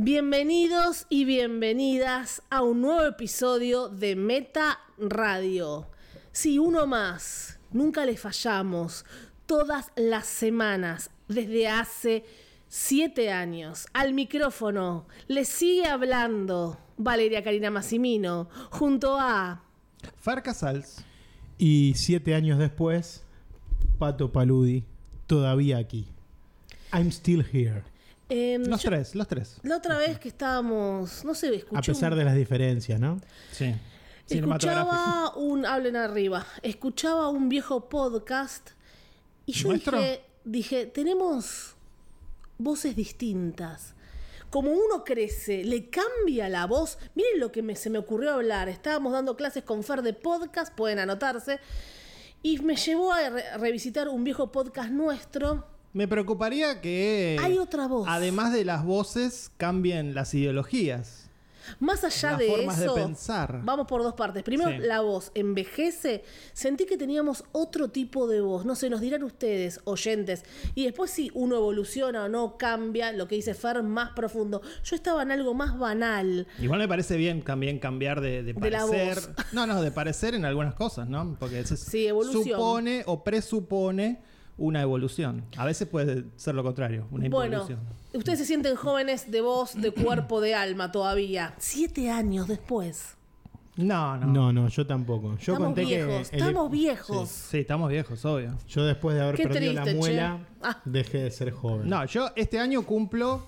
Bienvenidos y bienvenidas a un nuevo episodio de Meta Radio. Sí, uno más. Nunca le fallamos. Todas las semanas, desde hace 7 años. Al micrófono le sigue hablando Valeria Karina Massimino junto a Fer Casals. Y 7 años después, Pato Paludi, todavía aquí. I'm still here. Los tres. La otra vez que estábamos, no sé, escuché. A pesar de las diferencias, ¿no? Sí. Escuchaba hablen arriba, escuchaba un viejo podcast y yo dije, tenemos voces distintas. Como uno crece, le cambia la voz. Miren lo que se me ocurrió hablar. Estábamos dando clases con Fer de podcast, pueden anotarse. Y me llevó a revisitar un viejo podcast nuestro. Me preocuparía que hay otra voz. Además de las voces, cambien las ideologías. Más allá las de formas eso, de pensar. Vamos por dos partes. Primero, sí. La voz envejece. Sentí que teníamos otro tipo de voz. No sé, nos dirán ustedes, oyentes. Y después si uno evoluciona o no, cambia, lo que dice Fer, más profundo. Yo estaba en algo más banal. Igual me parece bien también cambiar de parecer. La voz. De parecer en algunas cosas, ¿no? Porque eso evolución. supone o presupone una evolución. A veces puede ser lo contrario, una involución. Ustedes se sienten jóvenes de voz, de cuerpo, de alma todavía. 7 años después. No, yo tampoco. Yo estamos conté viejos, que estamos viejos. Sí, estamos viejos, obvio. Yo después de haber Qué perdido triste, la muela, che. dejé de ser joven. No, yo este año cumplo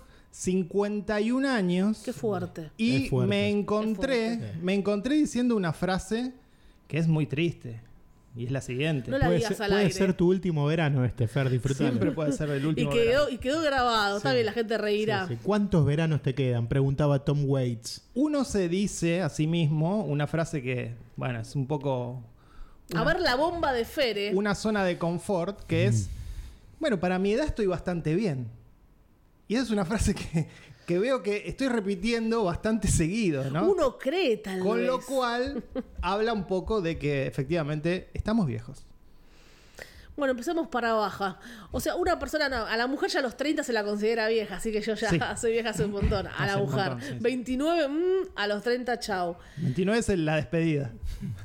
51 años. Qué fuerte. Y Es fuerte. me encontré diciendo una frase que es muy triste. Y es la siguiente. No la digas al puede aire. ser tu último verano Fer, disfrutalo. Siempre puede ser el último. Y quedó grabado. Está bien, la gente reirá. Sí. ¿Cuántos veranos te quedan? Preguntaba Tom Waits. Uno se dice a sí mismo una frase que, bueno, es un poco... A ver la bomba de Fere. Una zona de confort que es, bueno, para mi edad estoy bastante bien. Y esa es una frase que veo que estoy repitiendo bastante seguido, ¿no? Uno cree tal vez. Con lo cual habla un poco de que efectivamente estamos viejos. Bueno, empecemos para baja. O sea, una persona, a la mujer ya a los 30 se la considera vieja, así que yo ya soy vieja hace un montón. A la mujer. Montón, sí. 29, a los 30, chau. 29 es la despedida.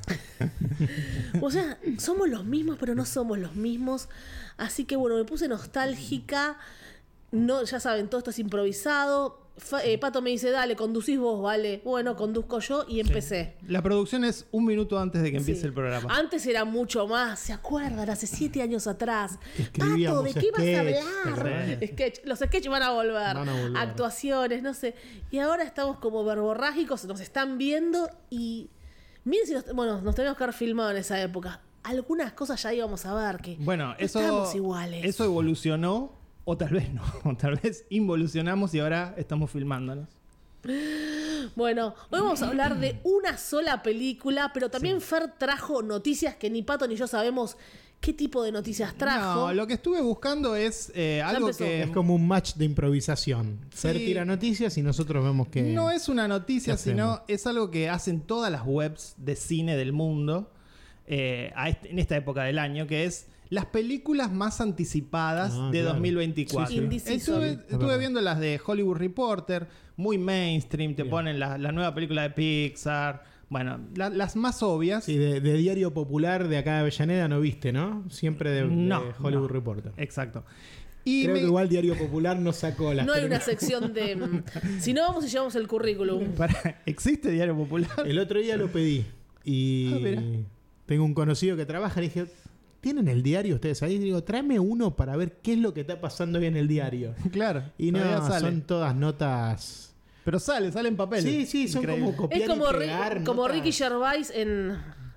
O sea, somos los mismos, pero no somos los mismos. Así que bueno, me puse nostálgica. No, ya saben, todo esto es improvisado. Pato me dice, dale, conducís vos, vale. Bueno, conduzco yo y empecé. Sí. La producción es 1 minuto antes de que empiece el programa. Antes era mucho más, ¿se acuerdan? Hace 7 años atrás. Escribíamos Pato, ¿de qué vas a sketch, hablar? Los sketches van a volver. Actuaciones, no sé. Y ahora estamos como verborrágicos, nos están viendo y... Miren si nos tenemos que haber filmado en esa época. Algunas cosas ya íbamos a ver que bueno, estamos iguales. Eso evolucionó. O tal vez no, o tal vez involucionamos y ahora estamos filmándonos. Bueno, hoy vamos a hablar de una sola película, pero también Fer trajo noticias que ni Pato ni yo sabemos qué tipo de noticias trajo. No, lo que estuve buscando es algo que... Es como un match de improvisación. Fer tira noticias y nosotros vemos que... No es una noticia, sino es algo que hacen todas las webs de cine del mundo en esta época del año, que es... las películas más anticipadas de 2024. Estuve viendo las de Hollywood Reporter, muy mainstream, te ponen la nueva película de Pixar, bueno, las más obvias. Sí, de Diario Popular de acá de Avellaneda no viste, ¿no? Siempre de Hollywood Reporter. Exacto. Creo que igual Diario Popular no sacó las... No hay una sección de... Si no, vamos y llevamos el currículum. ¿Existe Diario Popular? El otro día lo pedí y tengo un conocido que trabaja y dije... ¿Tienen el diario ustedes ahí? Digo, tráeme uno para ver qué es lo que está pasando hoy en el diario. Claro. Y no, son todas notas... Pero sale en papel. Sí, son como copiar es como y pegar. como Ricky Gervais en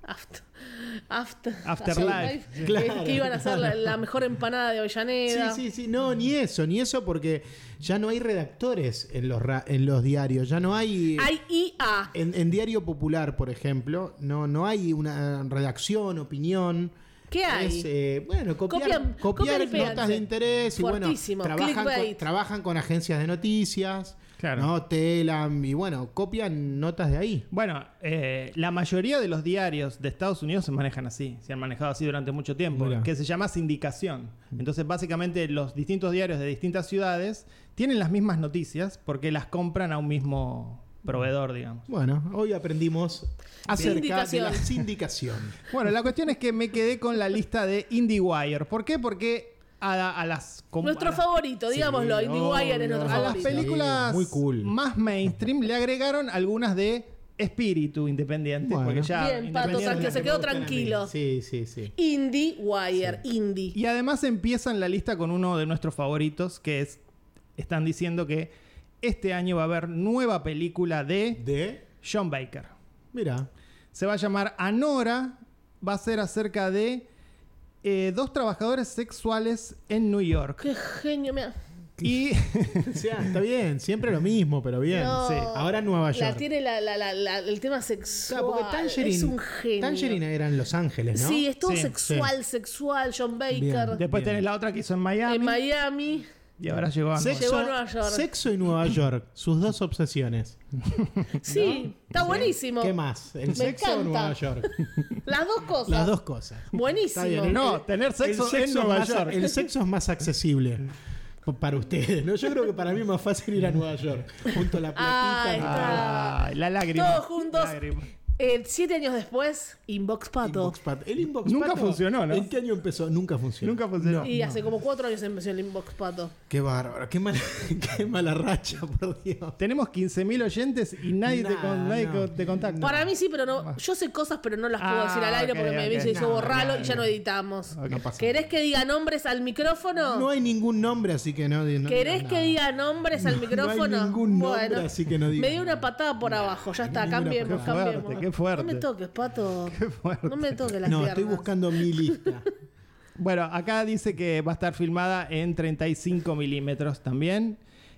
Afterlife. Claro. Que iban a hacer la mejor empanada de Avellaneda. Sí. No, ni eso porque ya no hay redactores en los diarios. Ya no hay... Hay IA. En Diario Popular, por ejemplo, no hay una redacción, opinión. ¿Qué hay? Copiar Copian y pegan, notas de interés y Fuertísimo. trabajan con agencias de noticias, Claro. ¿no? Telam, y copian notas de ahí. Bueno, la mayoría de los diarios de Estados Unidos se manejan así, se han manejado así durante mucho tiempo, Mirá. que se llama sindicación. Entonces, básicamente, los distintos diarios de distintas ciudades tienen las mismas noticias porque las compran a un mismo proveedor, digamos. Bueno, hoy aprendimos acerca de la Sindicación. sindicación. Bueno, la cuestión es que me quedé con la lista de IndieWire. ¿Por qué? Porque a las... Nuestro favorito, digámoslo. Sí, IndieWire es nuestro A las favorito. películas muy cool. más mainstream le agregaron algunas de espíritu independiente. Bueno. Porque ya Bien, Pato, independiente- tranquilo, se quedó tranquilo. Sí. IndieWire, Indie. Y además empiezan la lista con uno de nuestros favoritos, que es... Están diciendo que este año va a haber nueva película de John Baker. Mira. Se va a llamar Anora. Va a ser acerca de dos trabajadores sexuales en New York. Qué genio, mira. Y O sea, está bien, siempre lo mismo, pero bien. No. Sí. Ahora en Nueva York. La tiene el tema sexual. Claro, porque Tangerine, es un genio. Tangerine era en Los Ángeles, ¿no? Sí, es todo Sí, sexual, John Baker. Bien. después Bien. tenés la otra que hizo en Miami. En Miami. Y ahora llegó a Llegó a Nueva York. Sexo y Nueva York, sus dos obsesiones. Sí, está buenísimo. ¿Qué más? ¿El Me sexo o encanta. Nueva York? Las dos cosas. Las dos cosas. Buenísimo. Está bien. No, tener sexo, El en Nueva más, York. El sexo es más accesible para ustedes, ¿no? Yo creo que para mí es más fácil ir a Nueva York. Junto a la Ah, platita. está. Ay, la lágrima. Todos juntos. Lágrima. 7 años después, Inbox Pato. Inbox Pato. El Inbox Nunca Pato, funcionó, ¿no? ¿En qué año empezó? Nunca funcionó. Nunca funcionó. Y hace como 4 años empezó el Inbox Pato. Qué bárbaro. Qué mala racha, por Dios. Tenemos 15.000 oyentes y nadie, No. te contacta. Para mí sí, pero no. Yo sé cosas, pero no las puedo decir al aire ok, porque me ok. dice yo No, borralo no, y ya no editamos. Ok. No pasa ¿Querés que diga nombres al micrófono? No hay ningún nombre, así que no. ¿Querés que diga nombres al micrófono? No hay ningún nombre, Bueno, así que no diga me dio una nada. patada por abajo. Ya está, ninguna cambiemos, patada. Qué fuerte, cambiemos. qué fuerte. No me toques, Pato. Qué fuerte. No me toques las No, piernas. estoy buscando mi lista. Bueno, acá dice que va a estar filmada en 35 milímetros también.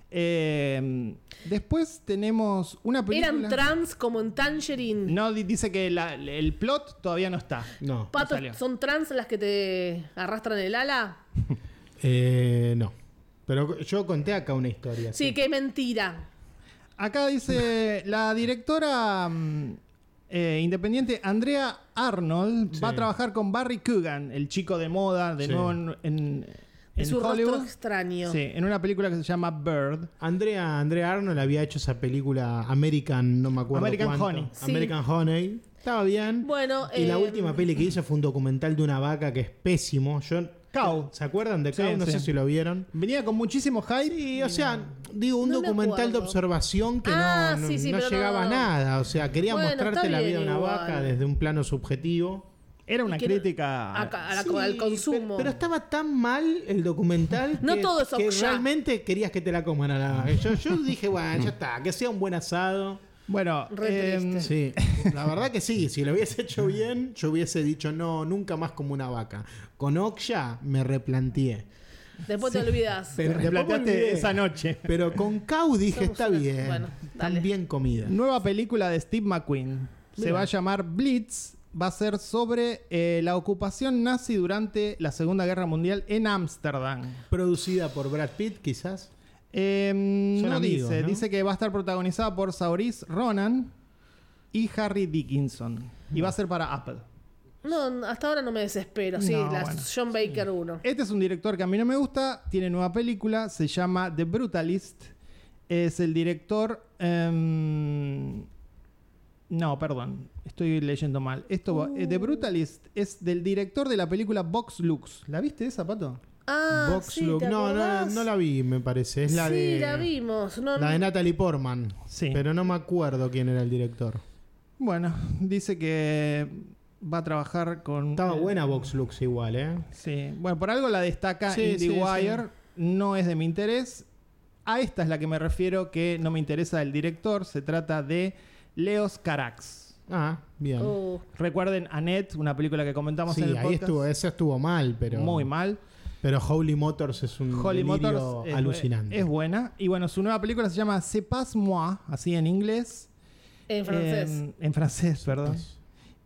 Después tenemos una película... ¿Eran trans como en Tangerine? No, dice que el plot todavía no está. No. Pato, salió. ¿son trans las que te arrastran el ala? No. Pero yo conté acá una historia. Sí, qué mentira. Acá dice la directora independiente Andrea Arnold Sí. va a trabajar con Barry Keoghan, el chico de moda, de Sí. nuevo en Es un Hollywood. rostro extraño. Sí, en una película que se llama Bird. Andrea Arnold había hecho esa película American, no me acuerdo American cuánto. Honey. Sí. American Honey. Estaba bien. Bueno, Y la última peli que hizo fue un documental de una vaca que es pésimo. Cow. ¿Se acuerdan de Sí, Cow? No sí. sé si lo vieron. Venía con muchísimo hype. Sí, o sea, digo, un No me documental de acuerdo. observación que Ah, no sí, sí, pero llegaba a no. nada. O sea, quería Bueno, mostrarte está la bien vida de una igual. vaca desde un plano subjetivo. Era una Y que crítica. Sí, al consumo. Pero estaba tan mal el documental No que, todo es que Oksha. realmente querías que te la coman a la vaca. Yo dije, bueno, ya está, que sea un buen asado. Bueno, Re triste. Sí, la verdad que sí. Si lo hubiese hecho bien, yo hubiese dicho, no, nunca más como una vaca. Con Oksha me replanteé. Después te olvidas. Pero te después me planteaste olvidé. esa noche. Pero con Cow dije, Somos está una- bien. bueno, dale. Están bien comida. Nueva película de Steve McQueen. Se Mira. va a llamar Blitz. Va a ser sobre la ocupación nazi durante la Segunda Guerra Mundial en Ámsterdam. Producida por Brad Pitt, quizás. No amigos, dice. ¿no? Dice que va a estar protagonizada por Saoirse Ronan y Harry Dickinson. Y va a ser para Apple. No, hasta ahora no me desespero. Sí, No, la bueno. John Baker 1. Este es un director que a mí no me gusta. Tiene nueva película. Se llama The Brutalist. Es el director... no, perdón. Estoy leyendo mal. The Brutalist es del director de la película Vox Lux. ¿La viste esa, Pato? Ah, Vox sí, Look. ¿te No, acordás? no la vi, me parece. Es la sí, de. la vimos. No, La de Natalie Portman. Sí. Pero no me acuerdo quién era el director. Bueno, dice que va a trabajar con... Estaba buena Vox Lux igual, ¿eh? Sí. Bueno, por algo la destaca Sí, IndieWire. sí. No es de mi interés. A esta es la que me refiero que no me interesa del director. Se trata de Leos Carax. Ah, bien. Oh, Recuerden Annette, una película que comentamos Sí, en el ahí podcast. estuvo, esa estuvo mal, pero. Muy mal. Pero Holy Motors es un Holly delirio Motors alucinante. es buena. Y bueno, su nueva película se llama C'est pas moi, así en inglés. en francés. En francés, perdón.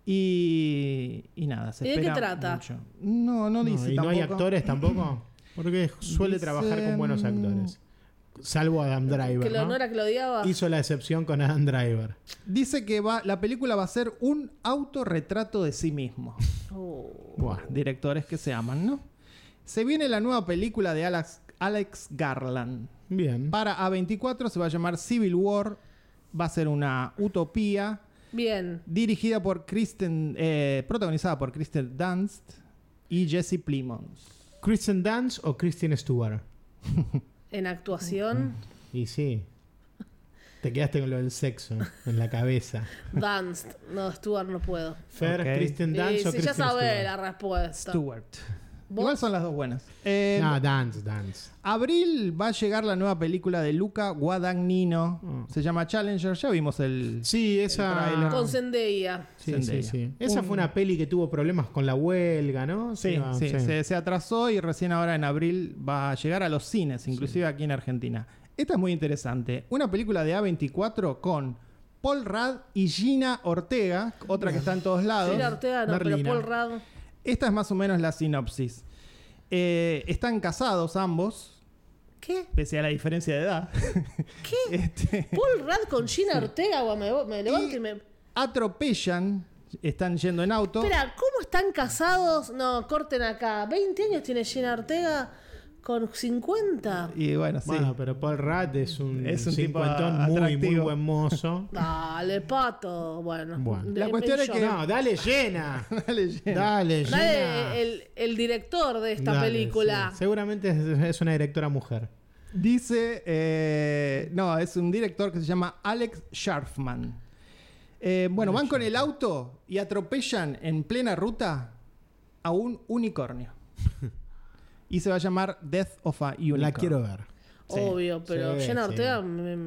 Y nada, se espera ¿Y de qué trata? mucho. No dice ¿Y tampoco. no hay actores tampoco? Porque suele trabajar con buenos actores. Salvo Adam Driver, ¿No ¿no? era que lo odiaba? Hizo la excepción con Adam Driver. Dice que la película va a ser un autorretrato de sí mismo. Buah. Directores que se aman, ¿no? Se viene la nueva película de Alex Garland. Bien. Para A24 se va a llamar Civil War. Va a ser una utopía. Bien. Dirigida por protagonizada por Kristen Dunst y Jesse Plemons. ¿Kristen Dunst o Kristen Stewart? En actuación, Y sí. Te quedaste con lo del sexo en la cabeza. Dunst. No, Stuart no puedo. Fer, Ok. ¿Kristen Dunst o Si Kristen ya sabés Stewart? la respuesta. Stewart. ¿Vos? Igual son las dos buenas. No, Dunst. Abril va a llegar la nueva película de Luca Guadagnino. Se llama Challenger. Ya vimos el... Sí, esa... tráiler. Con Zendaya. Sí, Zendaya. sí. Esa fue una peli que tuvo problemas con la huelga, ¿no? Sí, se atrasó y recién ahora en abril va a llegar a los cines, inclusive aquí en Argentina. Esta es muy interesante. Una película de A24 con Paul Rudd y Gina Ortega, otra que está en todos lados. Gina Ortega no, Merlina. pero Paul Rudd. Esta es más o menos la sinopsis. Están casados ambos, ¿Qué? pese a la diferencia de edad. ¿Qué? Paul Rudd con Gina Ortega, me levanto y me... Atropellan, están yendo en auto. Espera, ¿cómo están casados? No, corten acá. 20 años tiene Gina Ortega con 50. Y bueno, sí. Bueno, pero Paul Rudd es un tipo cincuentón muy atractivo. buen mozo. Dale, pato. Bueno. Bueno. La cuestión es que- No, dale llena. Dale, llena. Dale llena. Dale, el director de esta Dale, película. sí. Seguramente es una directora mujer. Dice, no, es un director que se llama Alex Sharfman. Bueno, van con el auto y atropellan en plena ruta a un unicornio. Y se va a llamar Death of a Unicorn. La quiero ver. Sí. Obvio, pero Sí, Gina sí. Ortega...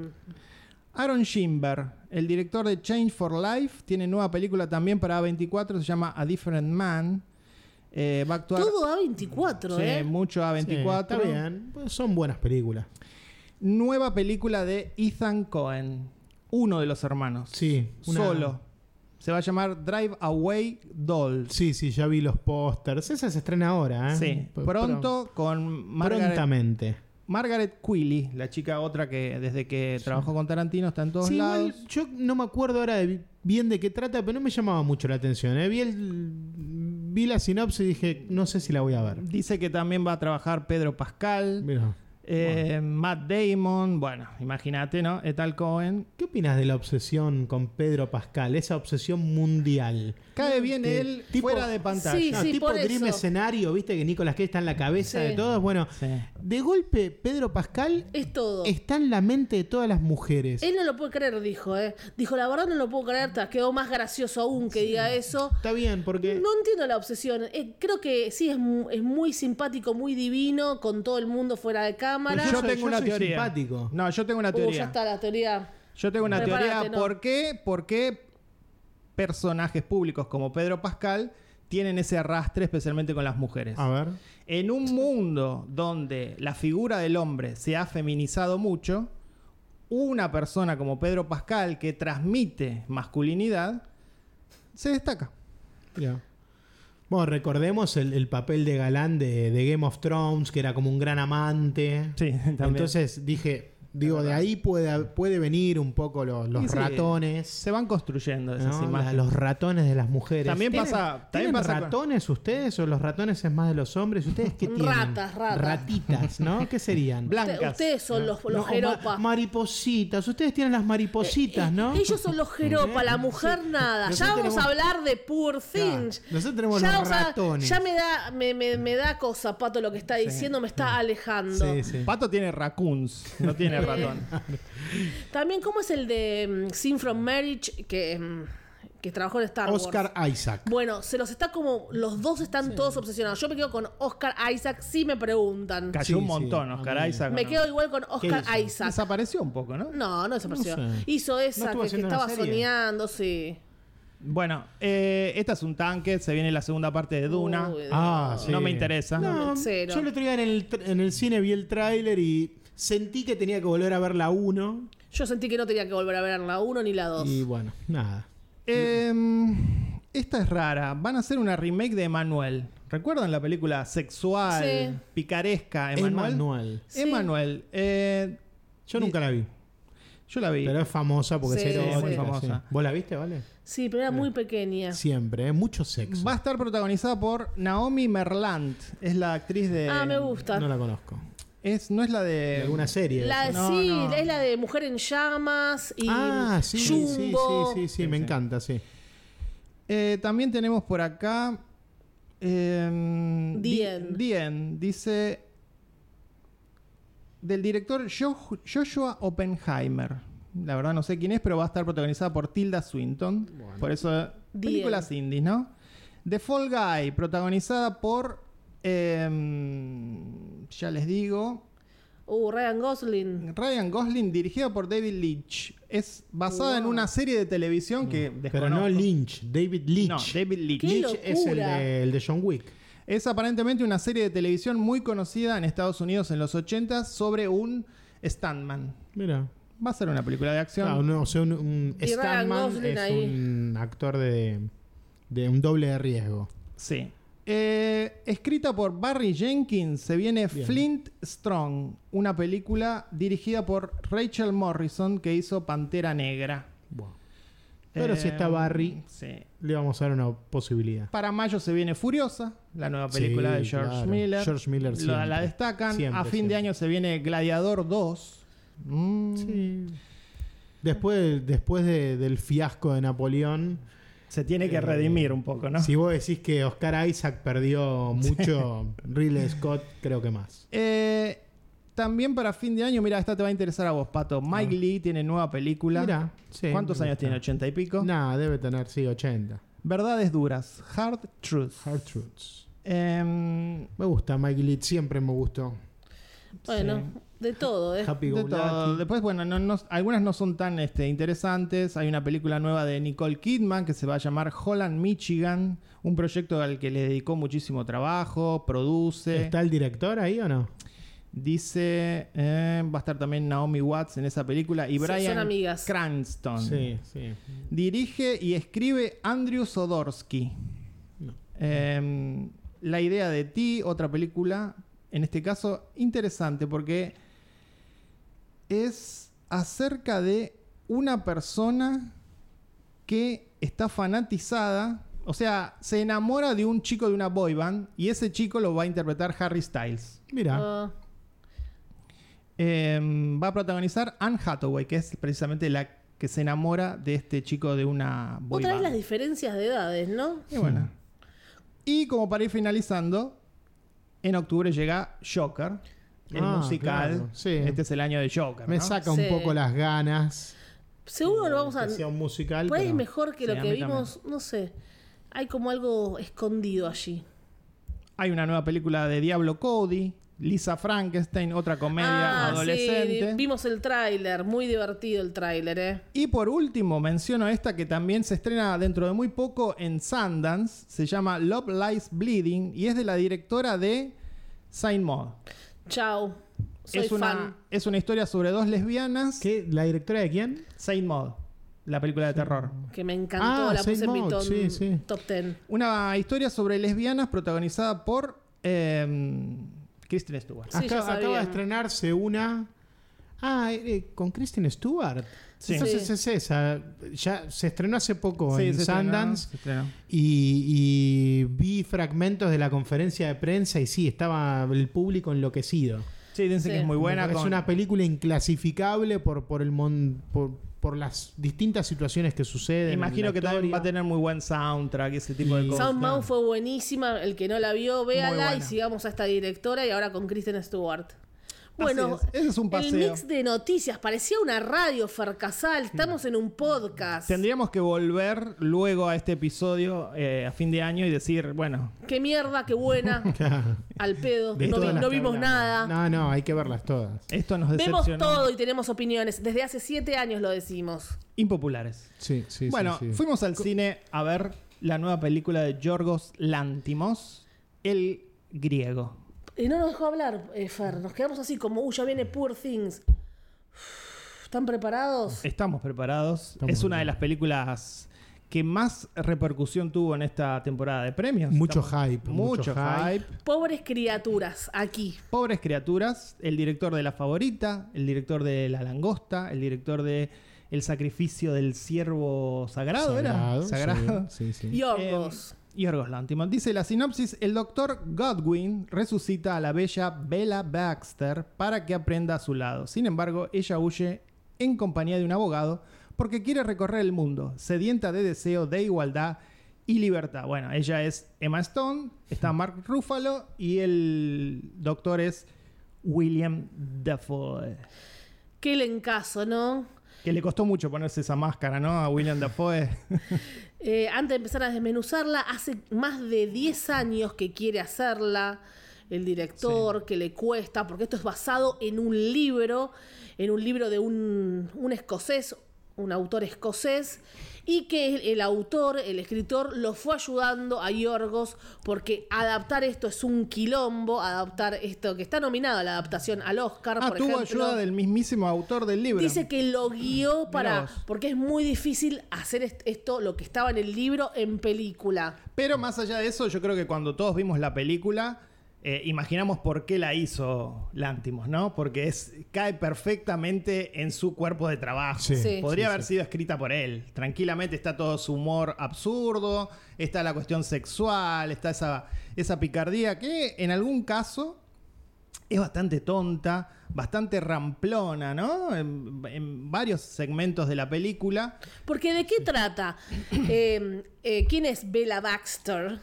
Aaron Schimber, el director de Change for Life, tiene nueva película también para A24, se llama A Different Man. Va a actuar... Todo A24, Sí, mucho A24. Sí, está bien. Pues son buenas películas. Nueva película de Ethan Cohen, uno de los hermanos. Sí. Solo. Se va a llamar Drive Away Dolls. Sí, ya vi los pósters. Esa se estrena ahora, ¿eh? Sí, pronto con Prontamente. Margaret Qualley, la chica otra que desde que trabajó con Tarantino está en todos Sí, lados. igual, yo no me acuerdo ahora bien de qué trata, pero no me llamaba mucho la atención. ¿Eh? Vi la sinopsis y dije, no sé si la voy a ver. Dice que también va a trabajar Pedro Pascal, Mirá. Matt Damon, bueno, imagínate, ¿no? Etal Cohen. ¿Qué opinas de la obsesión con Pedro Pascal? Esa obsesión mundial. Cae bien Que él tipo- fuera de pantalla. Sí, No, tipo por Dream eso. escenario, viste que Nicolas Cage está en la cabeza Sí. de todos. Bueno, Sí. de golpe Pedro Pascal Es todo. está en la mente de todas las mujeres. Él no lo puede creer, dijo, ¿eh? Dijo, la verdad no lo puedo creer, quedó más gracioso aún que diga eso. Está bien, porque... No entiendo la obsesión. Creo que sí, es muy simpático, muy divino, con todo el mundo fuera de cámara. Pero Yo tengo una soy teoría. simpático. No, yo tengo una Ya teoría. está la teoría. Yo tengo una Prepárate, teoría. ¿no? ¿Por qué personajes públicos como Pedro Pascal tienen ese arrastre, especialmente con las mujeres? A ver. En un mundo donde la figura del hombre se ha feminizado mucho, una persona como Pedro Pascal que transmite masculinidad se destaca. Ya. Bueno, recordemos el papel de galán de Game of Thrones, que era como un gran amante. Sí, también. Entonces dije, de ahí puede venir un poco los Y sí, ratones. se van construyendo esas ¿no? imágenes. Los ratones de las mujeres. También ¿Tienen- pasa ¿Tienen con- ratones ustedes o los ratones es más de los hombres? ¿Ustedes qué tienen? Ratas. Ratitas, ¿no? ¿Qué serían? Blancas. Ustedes son los No, jeropas. maripositas. Ustedes tienen las maripositas, ¿no? Ellos son los jeropas, la mujer nada. Nosotros Ya vamos tenemos- a hablar de Poor Things. Nosotros tenemos Ya, los o sea, ratones. ya me da cosa, Pato, lo que está diciendo, me está alejando. Sí, sí. Pato tiene raccoons, no tiene ratón. También, ¿cómo es el de Scene from Marriage que trabajó en Star Wars? Oscar Isaac. Bueno, se los está como. Los dos están todos obsesionados. Yo me quedo con Oscar Isaac si me preguntan. Cayó Sí, un montón, sí, Oscar a mí- Isaac. Me ¿no? quedo igual con Oscar hizo? Isaac. Desapareció un poco, ¿no? No desapareció. No sé. Hizo esa estuvo que haciendo estaba una serie? soñando, sí. Bueno, esta es un tanque, se viene la segunda parte de Duna. Uy, Sí. No me interesa. No, Cero. yo el otro día en el cine vi el tráiler y sentí que tenía que volver a ver la 1. Yo sentí que no tenía que volver a ver la 1 ni la 2. Y bueno, nada. Esta es rara. Van a hacer una remake de Emanuel. ¿Recuerdan la película sexual, picaresca, Emanuel? Sí. Emanuel. Yo nunca la vi. Yo la vi. Pero es famosa porque es muy famosa. Sí. ¿Vos la viste, vale? Sí, pero era muy pequeña. Siempre, mucho sexo. Va a estar protagonizada por Naomi Merlant. Es la actriz de... Me gusta. No la conozco. No es la de... ¿De alguna serie? No. Es la de Mujer en Llamas y Jumbo. Sí, me encanta, sí. También tenemos por acá... Dien. Dice... Del director Joshua Oppenheimer. La verdad no sé quién es, pero va a estar protagonizada por Tilda Swinton. Bueno. Por eso, películas indies, ¿no? The Fall Guy, protagonizada por... ya les digo... Ryan Gosling. Ryan Gosling, dirigida por David Leitch. Es basada en una serie de televisión que desconozco. Pero no Lynch, David Leitch. No, David Leitch. Leitch es el de John Wick. Es aparentemente una serie de televisión muy conocida en Estados Unidos en los 80 sobre un stuntman. Mira. Va a ser una película de acción. Claro, un stuntman es un actor de un doble de riesgo. Sí. Escrita por Barry Jenkins, se viene Flint Strong, una película dirigida por Rachel Morrison que hizo Pantera Negra. Wow. Pero si está Barry, le vamos a dar una posibilidad. Para mayo se viene Furiosa, la nueva película de George Miller. George Miller siempre. La destacan. Siempre, a fin de año se viene Gladiador 2. Sí. Después del fiasco de Napoleón, se tiene que redimir un poco, ¿no? Si vos decís que Oscar Isaac perdió mucho, Ridley Scott creo que más. También para fin de año, mira, esta te va a interesar a vos, Pato. Mike Lee tiene nueva película. Mira, ¿cuántos años tiene? ¿80 y pico? Nah, debe tener, 80. Verdades duras. Hard Truths. Hard Truths. Me gusta Mike Lee, siempre me gustó. Bueno, de todo, Happy Go de Lucky. todo. Después, bueno, algunas no son tan interesantes. Hay una película nueva de Nicole Kidman que se va a llamar Holland, Michigan. Un proyecto al que le dedicó muchísimo trabajo, produce. ¿Está el director ahí o no? Dice, va a estar también Naomi Watts en esa película y Bryan Cranston. Sí. Dirige y escribe Andrew Sodorsky. No. La idea de ti, otra película, en este caso interesante porque es acerca de una persona que está fanatizada, o sea, se enamora de un chico de una boy band y ese chico lo va a interpretar Harry Styles. Mira. Va a protagonizar Anne Hathaway, que es precisamente la que se enamora de este chico de una boy Otra band. vez las diferencias de edades, ¿no? Y bueno. Y como para ir finalizando, en octubre llega Joker, el musical. Claro, sí. Este es el año de Joker, Me ¿no? saca un poco las ganas. Seguro lo vamos a... Que sea un musical. Por ahí pero... es mejor que Sí, lo a que mí vimos, no sé. Hay como algo escondido allí. Hay una nueva película de Diablo Cody, Lisa Frankenstein, otra comedia adolescente. Sí, vimos el tráiler, muy divertido el tráiler, Y por último menciono esta que también se estrena dentro de muy poco en Sundance. Se llama Love Lies Bleeding y es de la directora de Saint Maud. Chao. Soy fan. Es una historia sobre dos lesbianas. ¿Qué? ¿La directora de quién? Saint Maud, la película de terror. Que me encantó, la puse en mi top 10. Una historia sobre lesbianas protagonizada por Kristen Stewart. Sí, Acaba de estrenarse una... con Kristen Stewart. Sí. Entonces es esa. Ya se estrenó hace poco en Sundance. Se estrenó. Y vi fragmentos de la conferencia de prensa y sí, estaba el público enloquecido. Sí, dicen que es muy buena. Es una película inclasificable por las distintas situaciones que suceden. Imagino que también va a tener muy buen soundtrack, ese tipo de cosas. Sound Maud fue buenísima. El que no la vio, véala y buena. sigamos a esta directora y ahora con Kristen Stewart. Bueno, ese es un paseo. El mix de noticias parecía una radio, Farcasal. Estamos en un podcast. Tendríamos que volver luego a este episodio a fin de año y decir, bueno, qué mierda, qué buena. Al pedo. De No vimos nada. No, hay que verlas todas. esto nos decepcionó. Vemos todo y tenemos opiniones. Desde hace 7 años lo decimos. Impopulares. Sí. Bueno, fuimos al cine a ver la nueva película de Yorgos Lanthimos, El Griego. Y no nos dejó hablar, Fer. Nos quedamos así como, ya viene Poor Things. ¿Están preparados? Estamos preparados. Es una de las películas que más repercusión tuvo en esta temporada de premios. Mucho hype. Pobres criaturas, aquí. Pobres criaturas. El director de La Favorita, el director de La Langosta, el director de El Sacrificio del Ciervo Sagrado, ¿era? Sagrado. Sí. Yorgos. Yorgos Lanthimos. Dice la sinopsis: el Dr. Godwin resucita a la bella Bella Baxter para que aprenda a su lado. Sin embargo, ella huye en compañía de un abogado porque quiere recorrer el mundo, sedienta de deseo de igualdad y libertad. Bueno, ella es Emma Stone, está Mark Ruffalo y el doctor es William Dafoe. Qué lencazo, ¿no? Que le costó mucho ponerse esa máscara, ¿no? A William Dafoe. Antes de empezar a desmenuzarla, hace más de 10 años que quiere hacerla el director, que le cuesta, porque esto es basado en un libro de un escocés, un autor escocés, y que el autor, el escritor, lo fue ayudando a Yorgos, porque adaptar esto es un quilombo, adaptar esto, que está nominado a la adaptación al Oscar, por ejemplo. Tuvo ayuda del mismísimo autor del libro. Dice que lo guió porque es muy difícil hacer esto, lo que estaba en el libro, en película. Pero más allá de eso, yo creo que cuando todos vimos la película, imaginamos por qué la hizo Lanthimos, ¿no? Porque cae perfectamente en su cuerpo de trabajo. Sí. Podría haber sido escrita por él. Tranquilamente está todo su humor absurdo, está la cuestión sexual, está esa picardía que en algún caso es bastante tonta, bastante ramplona, ¿no? En varios segmentos de la película. Porque ¿de qué trata? ¿Quién es Bella Baxter?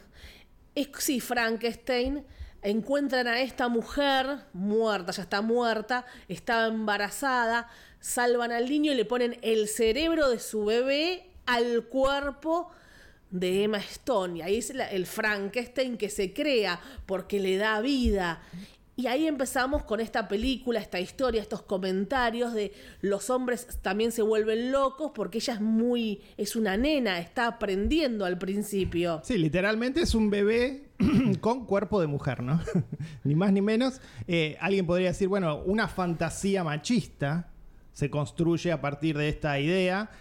Sí, Frankenstein. Encuentran a esta mujer muerta, ya está muerta, estaba embarazada, salvan al niño y le ponen el cerebro de su bebé al cuerpo de Emma Stone. Y ahí es el Frankenstein que se crea porque le da vida. Y ahí empezamos con esta película, esta historia, estos comentarios de los hombres también se vuelven locos porque ella es una nena, está aprendiendo al principio. Sí, literalmente es un bebé con cuerpo de mujer, ¿no? Ni más ni menos. Alguien podría decir, bueno, una fantasía machista se construye a partir de esta idea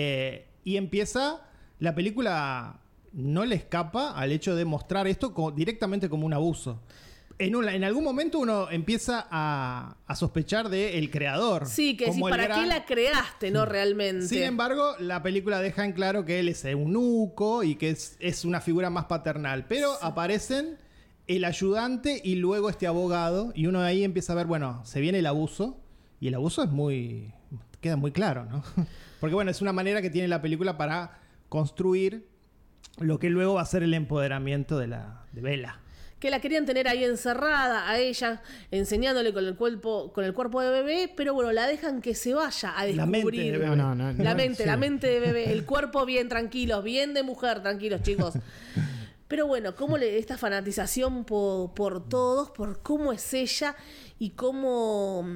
y empieza, la película no le escapa al hecho de mostrar esto directamente como un abuso. En algún momento uno empieza a sospechar del creador. Sí, que como ¿para qué la creaste, no realmente? Sin embargo, la película deja en claro que él es eunuco y que es una figura más paternal. Pero aparecen el ayudante y luego este abogado. Y uno ahí empieza a ver, bueno, se viene el abuso. Y el abuso queda muy claro, ¿no? Porque bueno, es una manera que tiene la película para construir lo que luego va a ser el empoderamiento de Bella. Que la querían tener ahí encerrada a ella, enseñándole con el cuerpo de bebé, pero bueno, la dejan que se vaya a descubrir. La mente de bebé. La mente de bebé, el cuerpo bien tranquilos, bien de mujer, tranquilos, chicos. Pero bueno, cómo esta fanatización por todos, por cómo es ella y cómo...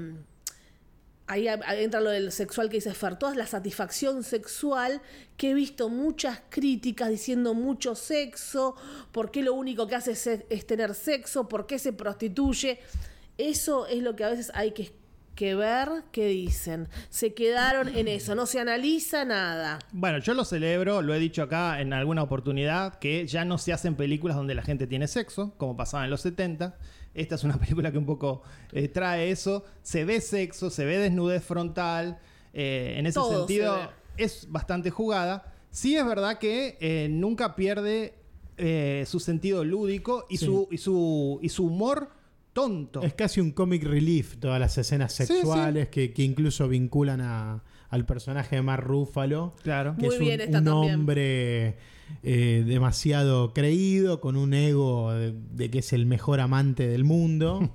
Ahí entra lo del sexual que dice Fer, toda la satisfacción sexual, que he visto muchas críticas diciendo mucho sexo, por qué lo único que hace es tener sexo, por qué se prostituye. Eso es lo que a veces hay que ver qué dicen. Se quedaron en eso, no se analiza nada. Bueno, yo lo celebro, lo he dicho acá en alguna oportunidad, que ya no se hacen películas donde la gente tiene sexo, como pasaba en los 70. Esta es una película que un poco trae eso. Se ve sexo, se ve desnudez frontal. En ese todo sentido es bastante jugada. Sí es verdad que nunca pierde su sentido lúdico y, sí, su humor tonto. Es casi un comic relief todas las escenas sexuales, sí. Que incluso vinculan al personaje de Mark Ruffalo. Claro. Que muy es un hombre demasiado creído, con un ego de que es el mejor amante del mundo.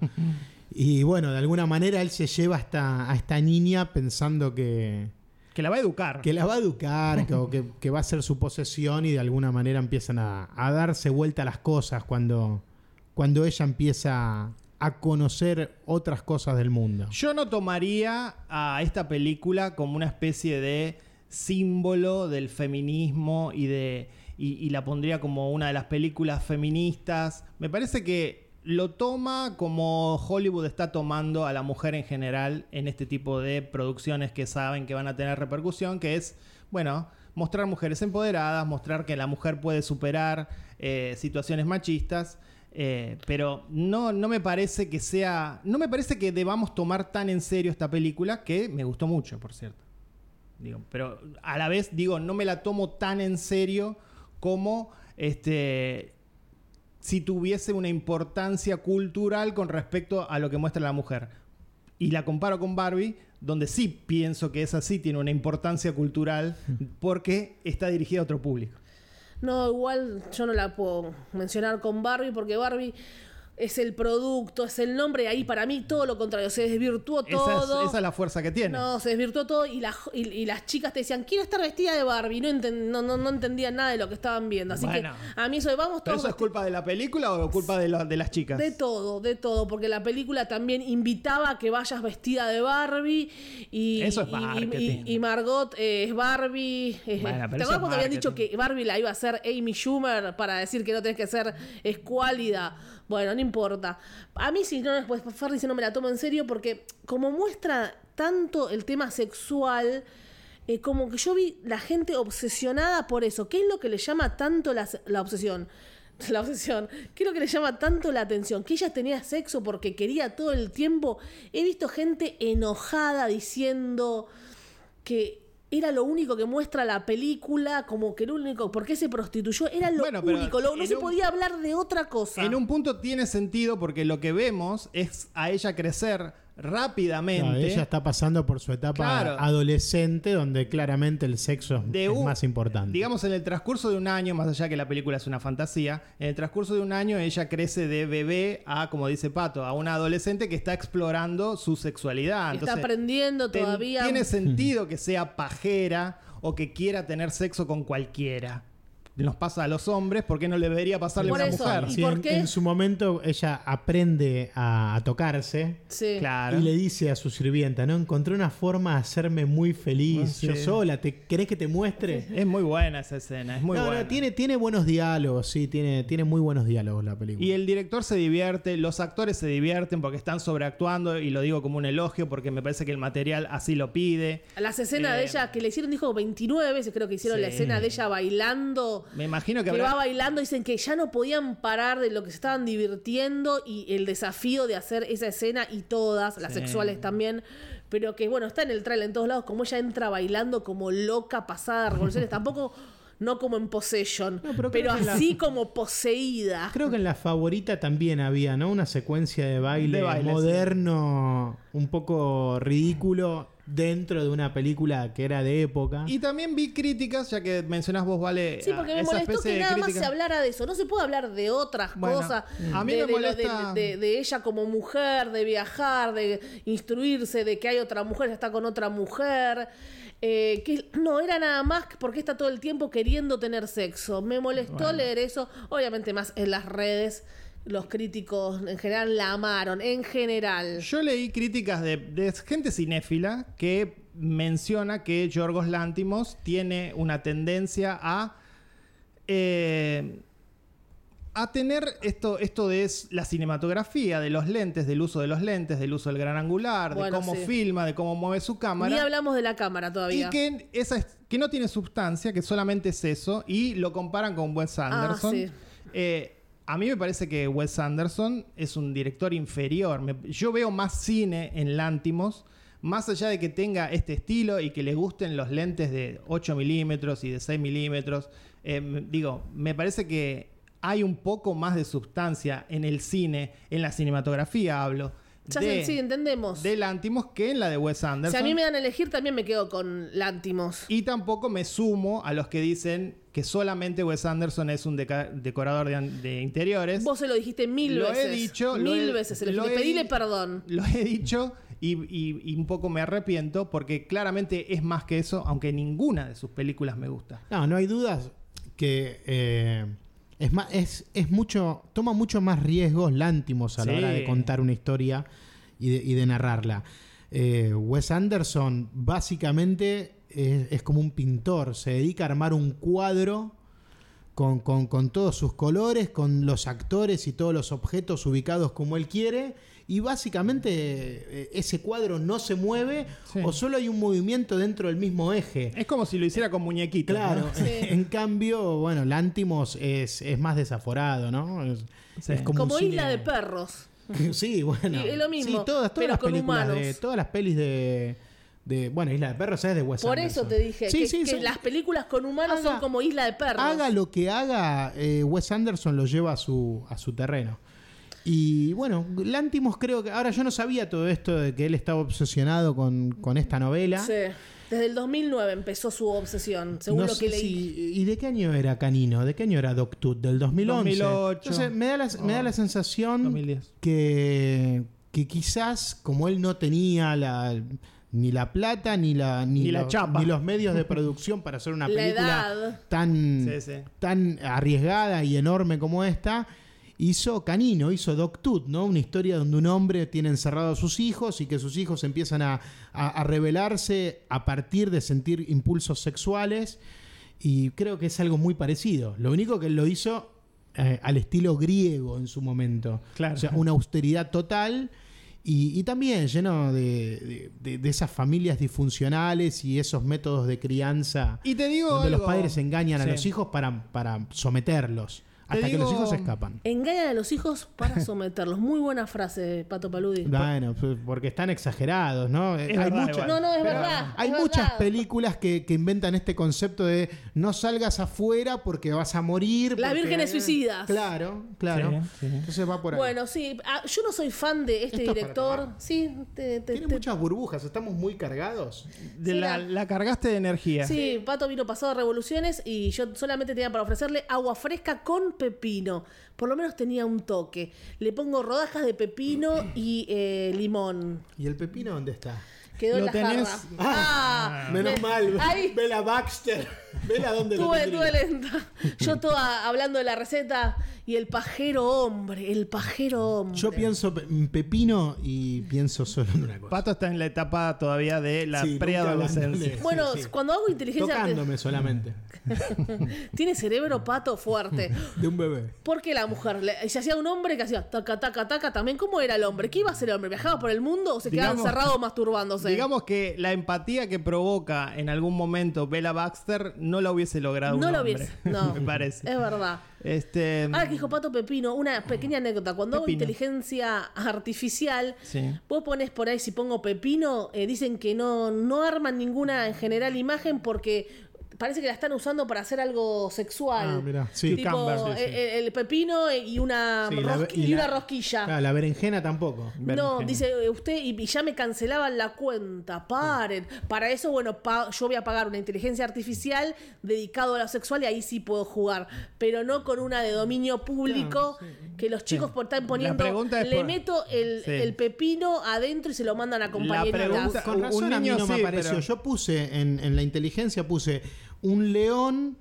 Y bueno, de alguna manera él se lleva a esta niña pensando que la va a educar. Que la va a educar, que va a ser su posesión, y de alguna manera empiezan a darse vuelta las cosas cuando ella empieza a conocer otras cosas del mundo. Yo no tomaría a esta película como una especie de símbolo del feminismo y la pondría como una de las películas feministas. Me parece que lo toma como Hollywood está tomando a la mujer en general en este tipo de producciones que saben que van a tener repercusión, que es, bueno, mostrar mujeres empoderadas, mostrar que la mujer puede superar situaciones machistas, pero no me parece que sea, no me parece que debamos tomar tan en serio esta película, que me gustó mucho, por cierto. Digo, pero a la vez, digo, no me la tomo tan en serio como si tuviese una importancia cultural con respecto a lo que muestra la mujer. Y la comparo con Barbie, donde sí pienso que esa sí tiene una importancia cultural porque está dirigida a otro público. No, igual yo no la puedo mencionar con Barbie porque Barbie es el producto, es el nombre, ahí para mí todo lo contrario, se desvirtuó todo. Esa es la fuerza que tiene. No, se desvirtuó todo y las chicas te decían, quiero estar vestida de Barbie, no entendían nada de lo que estaban viendo, así que a mí eso de vamos ¿Pero todos... eso es culpa de la película o culpa de las chicas? De todo, porque la película también invitaba a que vayas vestida de Barbie y... Eso es marketing. Y Margot es Barbie. Bueno, ¿Te acuerdas cuando habían dicho que Barbie la iba a hacer Amy Schumer para decir que no tenés que ser escuálida? Bueno, no importa. A mí si no, después Ferdi si no me la tomo en serio porque como muestra tanto el tema sexual, como que yo vi la gente obsesionada por eso. ¿Qué es lo que le llama tanto la obsesión? La obsesión. ¿Qué es lo que le llama tanto la atención? Que ella tenía sexo porque quería todo el tiempo. He visto gente enojada diciendo que era lo único que muestra la película, como que lo único, ¿por qué se prostituyó? Era lo único, no se podía hablar de otra cosa. En un punto tiene sentido porque lo que vemos es a ella crecer rápidamente. Claro, ella está pasando por su etapa adolescente, donde claramente el sexo es más importante. Digamos, en el transcurso de un año, más allá que la película es una fantasía, en el transcurso de un año ella crece de bebé a, como dice Pato, a una adolescente que está explorando su sexualidad. Está aprendiendo todavía. Tiene sentido que sea pajera o que quiera tener sexo con cualquiera. Nos pasa a los hombres, ¿por qué no le debería pasarle a una mujer? Sí, en su momento ella aprende a tocarse, sí. Claro. Y le dice a su sirvienta, ¿no? Encontré una forma de hacerme muy feliz, yo sola, ¿querés que te muestre? Es muy buena esa escena, es muy buena. No, tiene buenos diálogos, sí, tiene muy buenos diálogos la película. Y el director se divierte, los actores se divierten porque están sobreactuando, y lo digo como un elogio porque me parece que el material así lo pide. Las escenas de ella que le hicieron, dijo 29 veces, creo que hicieron la escena de ella bailando. Me imagino que va bailando, dicen que ya no podían parar de lo que se estaban divirtiendo y el desafío de hacer esa escena y todas, las sexuales también, pero que bueno, está en el trailer en todos lados, como ella entra bailando como loca, pasada de revoluciones, tampoco... No como en Possession, pero así como poseída. Creo que en La Favorita también había, ¿no? Una secuencia de baile moderno, un poco ridículo, dentro de una película que era de época. Y también vi críticas, ya que mencionás vos, Vale. Sí, porque me molestó que nada más se hablara de eso. No se puede hablar de otras cosas. A mí me molesta... de ella como mujer, de viajar, de instruirse, de que hay otra mujer, está con otra mujer. Que no era nada más porque está todo el tiempo queriendo tener sexo. Me molestó leer eso. Obviamente más en las redes. Los críticos en general la amaron, en general. Yo leí críticas de gente cinéfila que menciona que Yorgos Lanthimos tiene una tendencia a tener esto de la cinematografía, de los lentes, del uso de los lentes, del uso del gran angular, de cómo filma, de cómo mueve su cámara. Ni hablamos de la cámara todavía. Y que no tiene sustancia, que solamente es eso, y lo comparan con Wes Anderson. A mí me parece que Wes Anderson es un director inferior. Yo veo más cine en Lanthimos, más allá de que tenga este estilo y que le gusten los lentes de 8 milímetros y de 6 milímetros. Me parece que hay un poco más de sustancia en el cine, en la cinematografía hablo. Sí, entendemos. De Lanthimos que en la de Wes Anderson. Si a mí me dan a elegir, también me quedo con Lanthimos. Y tampoco me sumo a los que dicen que solamente Wes Anderson es un decorador de interiores. Vos se lo dijiste mil veces. Lo he dicho. Mil veces. Pedile perdón. Lo he dicho y un poco me arrepiento porque claramente es más que eso, aunque ninguna de sus películas me gusta. No hay dudas que... Es mucho, toma mucho más riesgos Lanthimos a la hora de contar una historia y de narrarla. Wes Anderson básicamente es como un pintor, se dedica a armar un cuadro con todos sus colores, con los actores y todos los objetos ubicados como él quiere, y básicamente ese cuadro no se mueve, sí, o solo hay un movimiento dentro del mismo eje. Es como si lo hiciera con muñequitos. Claro, ¿no? Sí. En cambio, bueno, Lántimos es más desaforado, ¿no? Es como Isla de Perros. Sí, bueno. Y es lo mismo, sí, todas pero las con películas humanos. todas las pelis bueno, Isla de Perros es de Wes Por Anderson. eso te dije que las películas con humanos son como Isla de Perros. Haga lo que haga, Wes Anderson lo lleva a su terreno. Y bueno, Lántimos creo que... Ahora yo no sabía todo esto de que él estaba obsesionado con esta novela. Sí. Desde el 2009 empezó su obsesión, según lo que leí. ¿Y de qué año era Canino? ¿De qué año era Dogtooth? ¿Del 2011? 2008. Entonces me da la sensación 2010. que quizás, como él no tenía ni la plata ni la chapa, ni los medios de producción para hacer una película tan arriesgada y enorme como esta, hizo Canino, hizo Dogtooth, ¿no? Una historia donde un hombre tiene encerrado a sus hijos y que sus hijos empiezan a rebelarse a partir de sentir impulsos sexuales, y creo que es algo muy parecido. Lo único que él lo hizo al estilo griego en su momento. Claro. O sea, una austeridad total. Y también lleno de esas familias disfuncionales y esos métodos de crianza, y te digo donde algo, los padres engañan a los hijos para someterlos hasta que los hijos escapan. Engañan a los hijos para someterlos. Muy buena frase, Pato Paludi. Bueno, porque están exagerados, ¿no? Es verdad. Hay muchas películas que inventan este concepto de no salgas afuera porque vas a morir. Las vírgenes suicidas. Claro. Sí. Entonces va por ahí. Bueno, sí. Yo no soy fan de este director. Sí, tiene muchas burbujas. Estamos muy cargados. La cargaste de energía. Sí, Pato vino pasado de revoluciones y yo solamente tenía para ofrecerle agua fresca con pepino. Por lo menos tenía un toque. Le pongo rodajas de pepino y limón. ¿Y el pepino dónde está? Quedó en la tenés? jarra. Menos mal. Bella Baxter. Vela dónde lo tendría. Tuve lenta. Yo toda hablando de la receta y el pajero hombre. Yo pienso en pepino y pienso solo en una cosa. Pato está en la etapa todavía de la preadolescencia. Bueno, cuando hago inteligencia... Tocándome solamente. Tiene cerebro, Pato, fuerte. De un bebé. Porque la mujer, se hacía un hombre que hacía taca, taca, taca también. ¿Cómo era el hombre? ¿Qué iba a hacer el hombre? ¿Viajaba por el mundo o se quedaba encerrado masturbándose? Digamos que la empatía que provoca en algún momento Bella Baxter no la hubiese logrado un hombre. No, me parece. Es verdad. Ahora que dijo Pato Pepino, una pequeña anécdota. Cuando hago inteligencia artificial, vos pones por ahí, si pongo pepino, dicen que no arman ninguna en general imagen porque parece que la están usando para hacer algo sexual. Mirá. Sí, tipo Canberra, el pepino y una rosquilla. Claro, la berenjena tampoco. No, dice usted, y ya me cancelaban la cuenta. Paren. Para eso, bueno, yo voy a pagar una inteligencia artificial dedicado a lo sexual y ahí sí puedo jugar. Pero no con una de dominio público que los chicos están poniendo. Le meto el pepino adentro y se lo mandan a compañeritas. Con razón a mí no me apareció. Pero... Yo puse en la inteligencia un león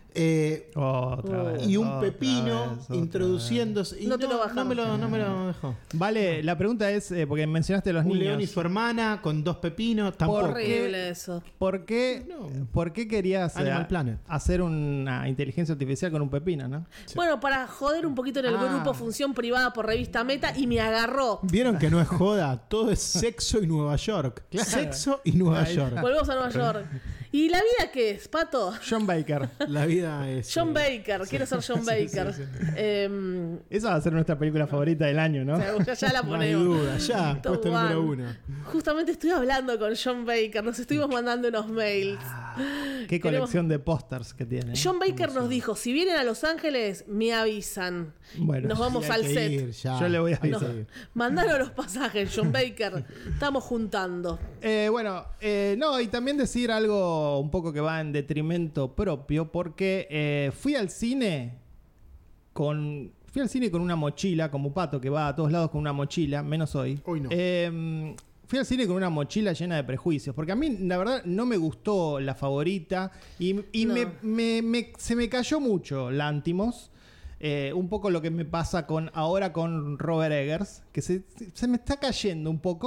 y un pepino introduciéndose. Y no te lo bajamos. No me lo dejó. Vale, la pregunta es, porque mencionaste a los niños. Un león y su hermana con 2 pepinos. Tampoco. Horrible eso. ¿Por qué querías hacer una inteligencia artificial con un pepino, no? Sí. Bueno, para joder un poquito en el grupo Función Privada por Revista Meta y me agarró. Vieron que no es joda, todo es sexo y Nueva York. Claro. Sexo y Nueva York. Volvemos a Nueva York. ¿Y la vida qué es, Pato? John Baker. La vida es... John Baker, quiero ser John Baker. Sí. Esa va a ser nuestra película favorita del año, ¿no? Ya la ponemos. No hay duda, ya, puesto número 1. Justamente estoy hablando con John Baker, nos estuvimos mandando unos mails. Qué colección de pósters que tiene. John Baker nos dijo, si vienen a LosÁngeles, me avisan. Bueno, nos vamos al set. Yo le voy a avisar. Mandaron los pasajes, John Baker. Estamos juntando. Y también decir algo un poco que va en detrimento propio, porque fui al cine con una mochila, como Pato, que va a todos lados con una mochila, menos hoy. Hoy no. Fui al cine con una mochila llena de prejuicios, porque a mí, la verdad, no me gustó La Favorita y se me cayó mucho Lántimos. Un poco lo que me pasa ahora con Robert Eggers, que se me está cayendo un poco.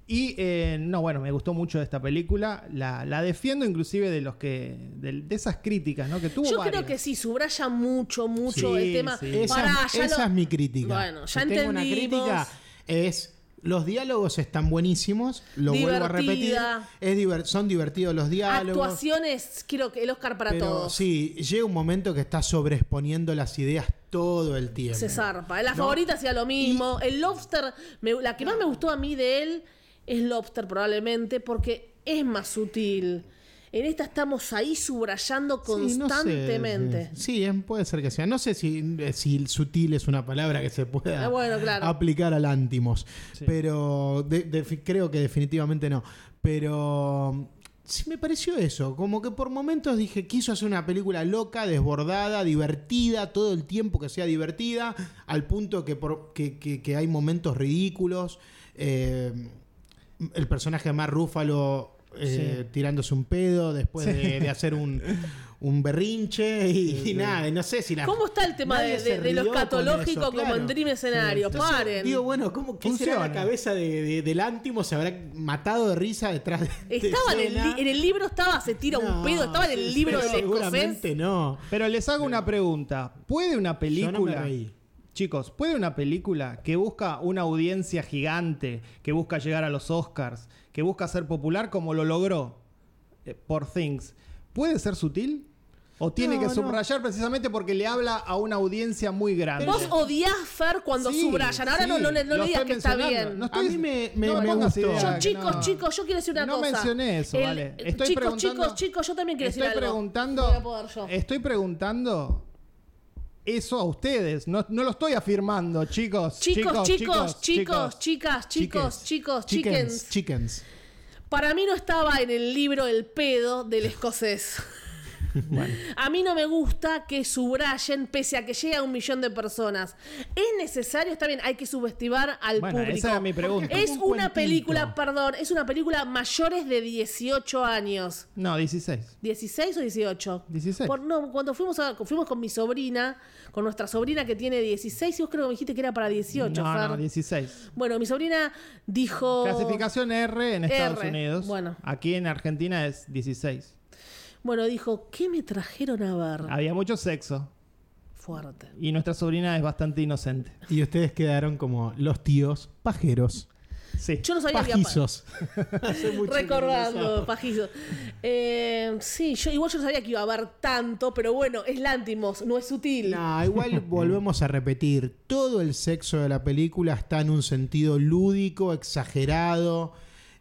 Y bueno, me gustó mucho esta película. La defiendo inclusive de esas críticas, ¿no? Que tuvo Yo varias. creo que sí, subraya mucho el tema. Sí. Esa es mi crítica. Bueno, ya Si tengo una entendimos. crítica es... Los diálogos están buenísimos, lo vuelvo a repetir. Son divertidos los diálogos. Actuaciones, quiero que el Oscar para todos. Sí, llega un momento que está sobreexponiendo las ideas todo el tiempo. Se zarpa. La favorita hacía lo mismo. El Lobster, la que más me gustó a mí de él es Lobster probablemente, porque es más sutil. En esta estamos ahí subrayando constantemente. No sé, sí, puede ser que sea. No sé si sutil es una palabra que se pueda aplicar al Lanthimos. Sí. Pero creo que definitivamente no. Pero sí me pareció eso. Como que por momentos dije, quiso hacer una película loca, desbordada, divertida, todo el tiempo que sea divertida, al punto que hay momentos ridículos. El personaje de Mark Ruffalo... tirándose un pedo después de hacer un berrinche y nada, no sé si ¿Cómo está el tema de lo escatológico como en Dream Escenario? Entonces, Paren. Digo, bueno, ¿qué será la cabeza de Lanthimos? ¿Se habrá matado de risa detrás de estaba en el libro, se tira un pedo, estaba en el libro del escocés. Seguramente no. Pero les hago una pregunta. ¿Puede una película... Yo no me reí. Chicos, ¿puede una película que busca una audiencia gigante, que busca llegar a los Oscars, que busca ser popular como lo logró por Things, ¿puede ser sutil? ¿O tiene que subrayar precisamente porque le habla a una audiencia muy grande? Vos odiás, Fer, cuando subrayan. Ahora no le digas que está bien. A mí me gustó. Chicos, yo quiero decir una cosa. No mencioné eso, vale. Chicos, yo también quiero decir algo. Estoy preguntando... eso a ustedes, no lo estoy afirmando, chicos. Chickens. Para mí no estaba en el libro el pedo del escocés. Bueno. A mí no me gusta que subrayen pese a que llegue a 1 millón de personas. ¿Es necesario? Está bien, hay que subestimar al público. Esa era mi pregunta. Es una película mayores de 18 años. No, 16. ¿16 o 18? 16. Cuando fuimos con mi sobrina, con nuestra sobrina que tiene 16, y vos creo que me dijiste que era para 18, Fer. No, 16. Bueno, mi sobrina dijo... Clasificación R en Estados Unidos. Bueno. Aquí en Argentina es 16. Bueno, dijo, ¿qué me trajeron a ver? Había mucho sexo. Fuerte. Y nuestra sobrina es bastante inocente. Y ustedes quedaron como los tíos pajeros. Sí. Yo no sabía pajizos. Recordando, pajizos. Sí, yo no sabía que iba a haber tanto, pero bueno, es Lanthimos, no es sutil. No, igual volvemos a repetir. Todo el sexo de la película está en un sentido lúdico, exagerado.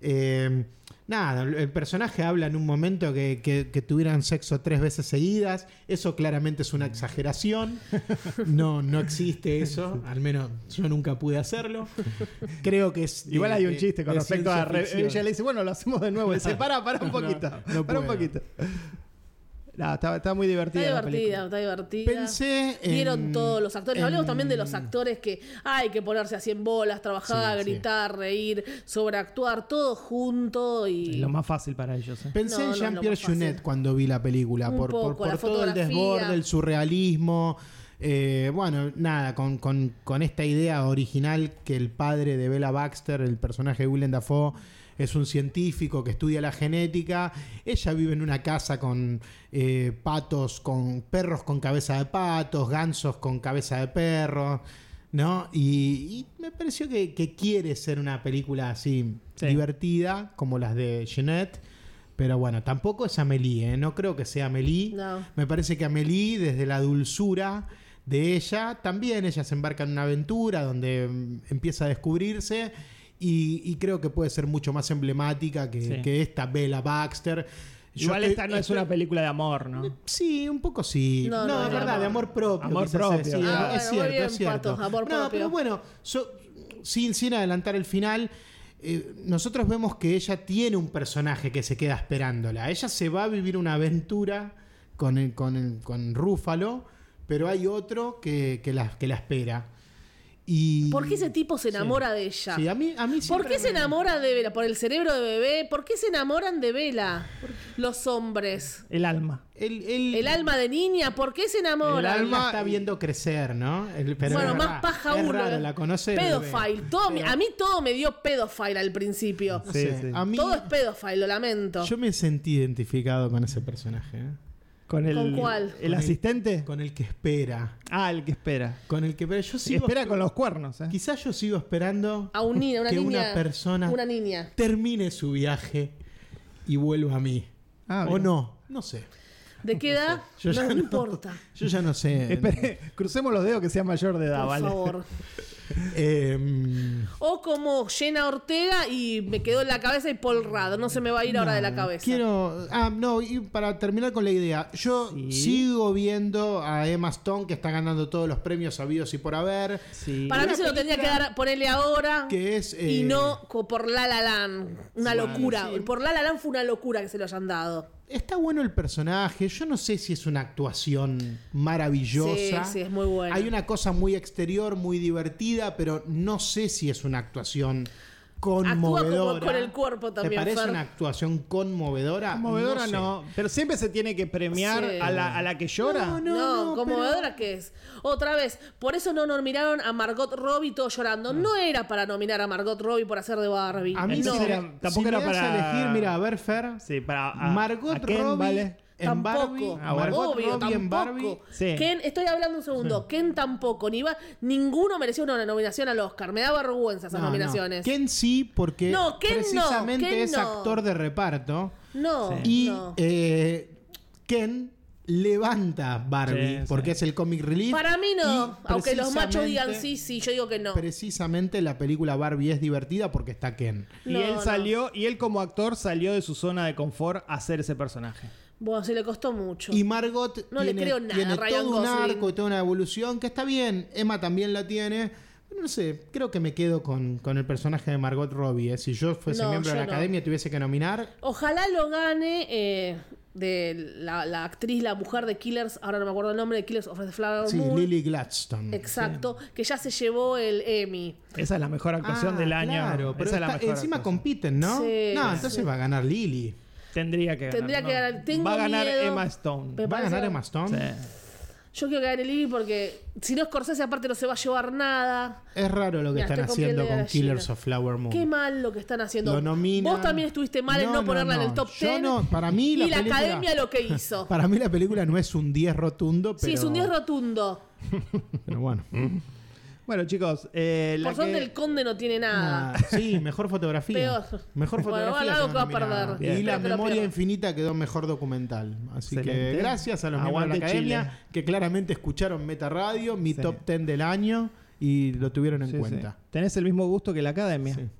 Nada, el personaje habla en un momento que tuvieran sexo 3 veces seguidas. Eso claramente es una exageración. No existe eso. Al menos yo nunca pude hacerlo. Creo que es... Igual hay un chiste con respecto a... Ella le dice, bueno, lo hacemos de nuevo. Y dice, para un poquito. Para un poquito. No, está muy divertida. Está divertida. Pensé Vieron todos los actores. Hablemos también de los actores que hay que ponerse así en bolas, trabajar, gritar, reír, sobreactuar, todo junto. Y lo más fácil para ellos. Pensé en Jean-Pierre Jeunet cuando vi la película. Por todo el desborde, el surrealismo. Bueno, nada, con esta idea original que el padre de Bella Baxter, el personaje de Willem Dafoe, es un científico que estudia la genética. Ella vive en una casa con patos, con perros con cabeza de patos, gansos con cabeza de perro, ¿no? Y me pareció que quiere ser una película así divertida, como las de Jeunet. Pero bueno, tampoco es Amélie, ¿eh? No creo que sea Amélie. No. Me parece que Amélie, desde la dulzura de ella, también ella se embarca en una aventura donde empieza a descubrirse. Y creo que puede ser mucho más emblemática que esta Bella Baxter. Igual esta no es una película de amor, ¿no? Sí, un poco sí. No, es verdad, de amor propio. Amor propio. Sí, es cierto, bien, es cierto. Pato, amor propio. Pero bueno, sin adelantar el final, nosotros vemos que ella tiene un personaje que se queda esperándola. Ella se va a vivir una aventura con Ruffalo, pero hay otro que la espera. ¿Por qué ese tipo se enamora de ella? Sí, a mí ¿Por qué se enamora de Bella? ¿Por el cerebro de bebé? ¿Por qué se enamoran de Bella los hombres? El alma. El alma de niña, ¿por qué se enamoran? El alma está viendo crecer, ¿no? Pero bueno, más paja es uno. raro, la conoce. Pedófile. A mí todo me dio pedófile al principio. No sé, Sí. a mí, Todo es pedófile, lo lamento. yo me sentí identificado con ese personaje. ¿Con cuál? ¿El asistente? Con el que espera. El que espera. Con el que espera. Yo sigo Espera con los cuernos, Quizás yo sigo esperando A un niño, una que niña. una persona Una niña. termine su viaje y vuelva a mí. O bien. no sé. ¿De qué edad? Yo ya No no- importa. Yo ya no sé. Espere, crucemos los dedos que sea mayor de edad, Por ¿vale? favor. Eh, O como Jenna Ortega y me quedó en la cabeza y Paul Rudd. No se me va a ir ahora de la cabeza. y para terminar con la idea, yo Sí. sigo viendo a Emma Stone que está ganando todos los premios habidos y por haber. Sí. Para mí Una se lo tendría que película dar, ponerle ahora. que es, y no por La La Land. Una locura. sí. Por La La Land fue una locura que se lo hayan dado. Está bueno el personaje. Yo no sé si es una actuación maravillosa. Sí, es muy buena. Hay una cosa muy exterior, muy divertida, pero no sé si es una actuación conmovedora. Actúa con el cuerpo también, ¿Te parece Fer? una actuación conmovedora? Conmovedora sé. no, pero siempre se tiene que premiar Sí. a la que llora. No, conmovedora que es. Otra vez, por eso no nominaron a Margot Robbie todo llorando. No era para nominar a Margot Robbie por hacer de Barbie. A mí no. Entonces no. tampoco Si era me das a para elegir, mira, a ver, Fer. Sí, para Margot a Ken, Robbie ¿vale? en Tampoco. Barbie. bueno. Margot Obvio, Robbie en tampoco. Barbie. Sí. Ken, estoy hablando un segundo. Ken tampoco. Ninguno mereció una nominación al Oscar. Me da vergüenza esas No, nominaciones. no. Ken sí, porque No, Ken no, precisamente Ken es no. actor de reparto. No, Y no. Ken levanta Barbie, Sí, porque sí. es el comic relief. Para mí no. Y Aunque los machos digan precisamente- sí, yo digo que no. Precisamente la película Barbie es divertida porque está Ken. Y No, él no. salió, y él como actor salió de su zona de confort a hacer ese personaje. Bueno, se le costó mucho. Y Margot No le creo nada tiene a Ryan todo un Gosling. arco y toda una evolución que está bien. Emma también la tiene. No sé, creo que me quedo con el personaje de Margot Robbie. Si yo fuese No, miembro de yo la no. academia y tuviese que nominar, Ojalá lo gane de la actriz, la mujer de Killers, ahora no me acuerdo el nombre, de Killers of the Flower sí, Moon. Lily Gladstone. Exacto, que ya se llevó el Emmy. Esa es la mejor actuación del año. Claro, pero Esa es la mejor encima actuación. compiten, ¿no? Sí, No, entonces sí. va a ganar Lily. Tendría que ganar. ¿no? ganar. Tengo Va a ganar miedo. Emma Stone. Me ¿Va a parece- ganar Emma Stone? Sí. Yo quiero que gane Lily porque si no Scorsese aparte no se va a llevar nada. Es raro lo que Mira, están estoy con piel haciendo de con gallina. Killers of Flower Moon. Qué mal lo que están haciendo. Lo nominan. Vos también estuviste mal en no ponerla en el top 10. Yo no, para mí y la la película, academia lo que hizo. Para mí la película no es un 10 rotundo, pero... Sí, es un 10 rotundo. Pero bueno. Bueno, chicos, la Por suerte que- el conde no tiene nada. Sí, mejor fotografía. Peor. Mejor Bueno, fotografía. algo quedó que va a nominada. perder. Y Bien. La Espero que lo Memoria pierda. Infinita quedó mejor documental. Así que Excelente. gracias a los miembros de Aguante la academia Chile. que claramente escucharon Meta Radio, mi Sí. top 10 del año, y lo tuvieron en Sí, cuenta. sí. Tenés el mismo gusto que la academia. Sí.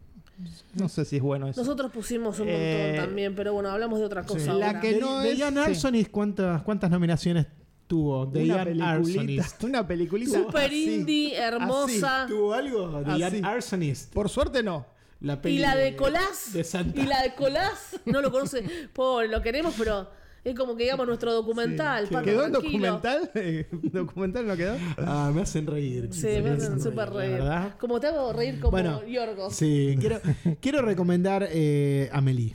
No sé si es bueno eso. Nosotros pusimos un montón Eh, también, pero bueno, hablamos de otra cosa Sí. ahora. La que no de es- Ian sí. Arsonis, ¿cuántas nominaciones tuvo? De Una Ian peliculita. Arsonis. Una peliculita. Super así. indie, hermosa. ¿Tuvo algo? De Ian Así. Arsonis. Por suerte no. La peli Y la de Colás. De Santa. Y la de Colás. No lo conoce. Pobre, lo queremos, pero es como que digamos nuestro documental. Paco, ¿Quedó en tranquilo. documental? ¿Documental no quedó? Ah, me hacen reír. Sí, me hacen súper la reír. verdad. Como te hago reír como Bueno, Yorgos. Sí, quiero recomendar Amélie.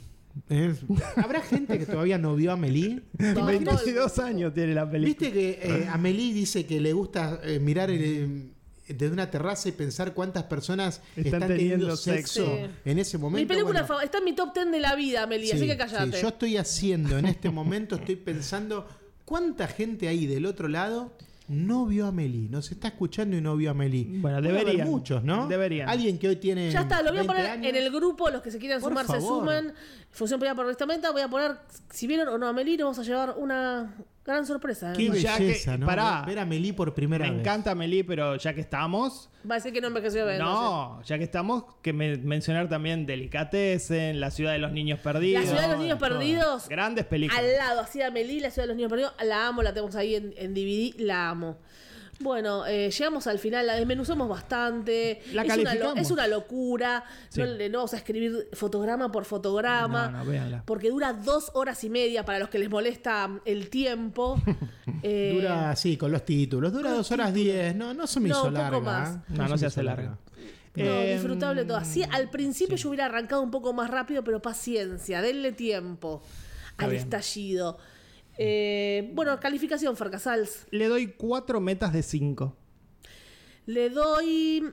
¿Habrá gente que todavía no vio Amélie? No, 22 años tiene la película. ¿Viste que Amélie dice que le gusta mirar desde una terraza y pensar cuántas personas Están están teniendo teniendo sexo sexo. en ese momento? Mi película Bueno, está en mi top 10 de la vida, Amelie, así sí, que callate. sí, yo estoy haciendo en este momento, estoy pensando cuánta gente ahí del otro lado no vio a Amélie, nos está escuchando y no vio a Amélie. Bueno, Puede haber deberían. muchos, ¿no? Deberían. Alguien que hoy tiene Ya está, lo voy a 20 poner años. en el grupo, los que se quieran Por sumar se favor. suman. Función pedida por Vestamenta, voy a poner, si vieron o no a Amelie, nos vamos a llevar una gran sorpresa. Qué además. Ya que- belleza, ¿no? pará. Ver a Amélie por primera Me vez. encanta Amélie, pero ya que estamos... Va a decir que no envejeció bien. No, ya que estamos, que mencionar también Delicatessen, La ciudad de los niños perdidos. La ciudad de los niños todas. perdidos. Grandes películas. Al lado, así de Amelie, La ciudad de los niños perdidos, la amo, la tenemos ahí en DVD, la amo. Bueno, llegamos al final, la desmenuzamos bastante. La calificamos. Es una locura. Sí. No vamos a escribir fotograma por fotograma. No, véanla. Porque dura 2 horas y media para los que les molesta el tiempo. Dura, sí, con los títulos. Dura 2 horas 10. No se me hizo un poco larga. más. No se hace larga. No, disfrutable todo. Así, al principio yo hubiera arrancado un poco más rápido, pero paciencia, denle tiempo al estallido. Bueno, calificación, Farcasals. Le doy 4 metas de 5. Le doy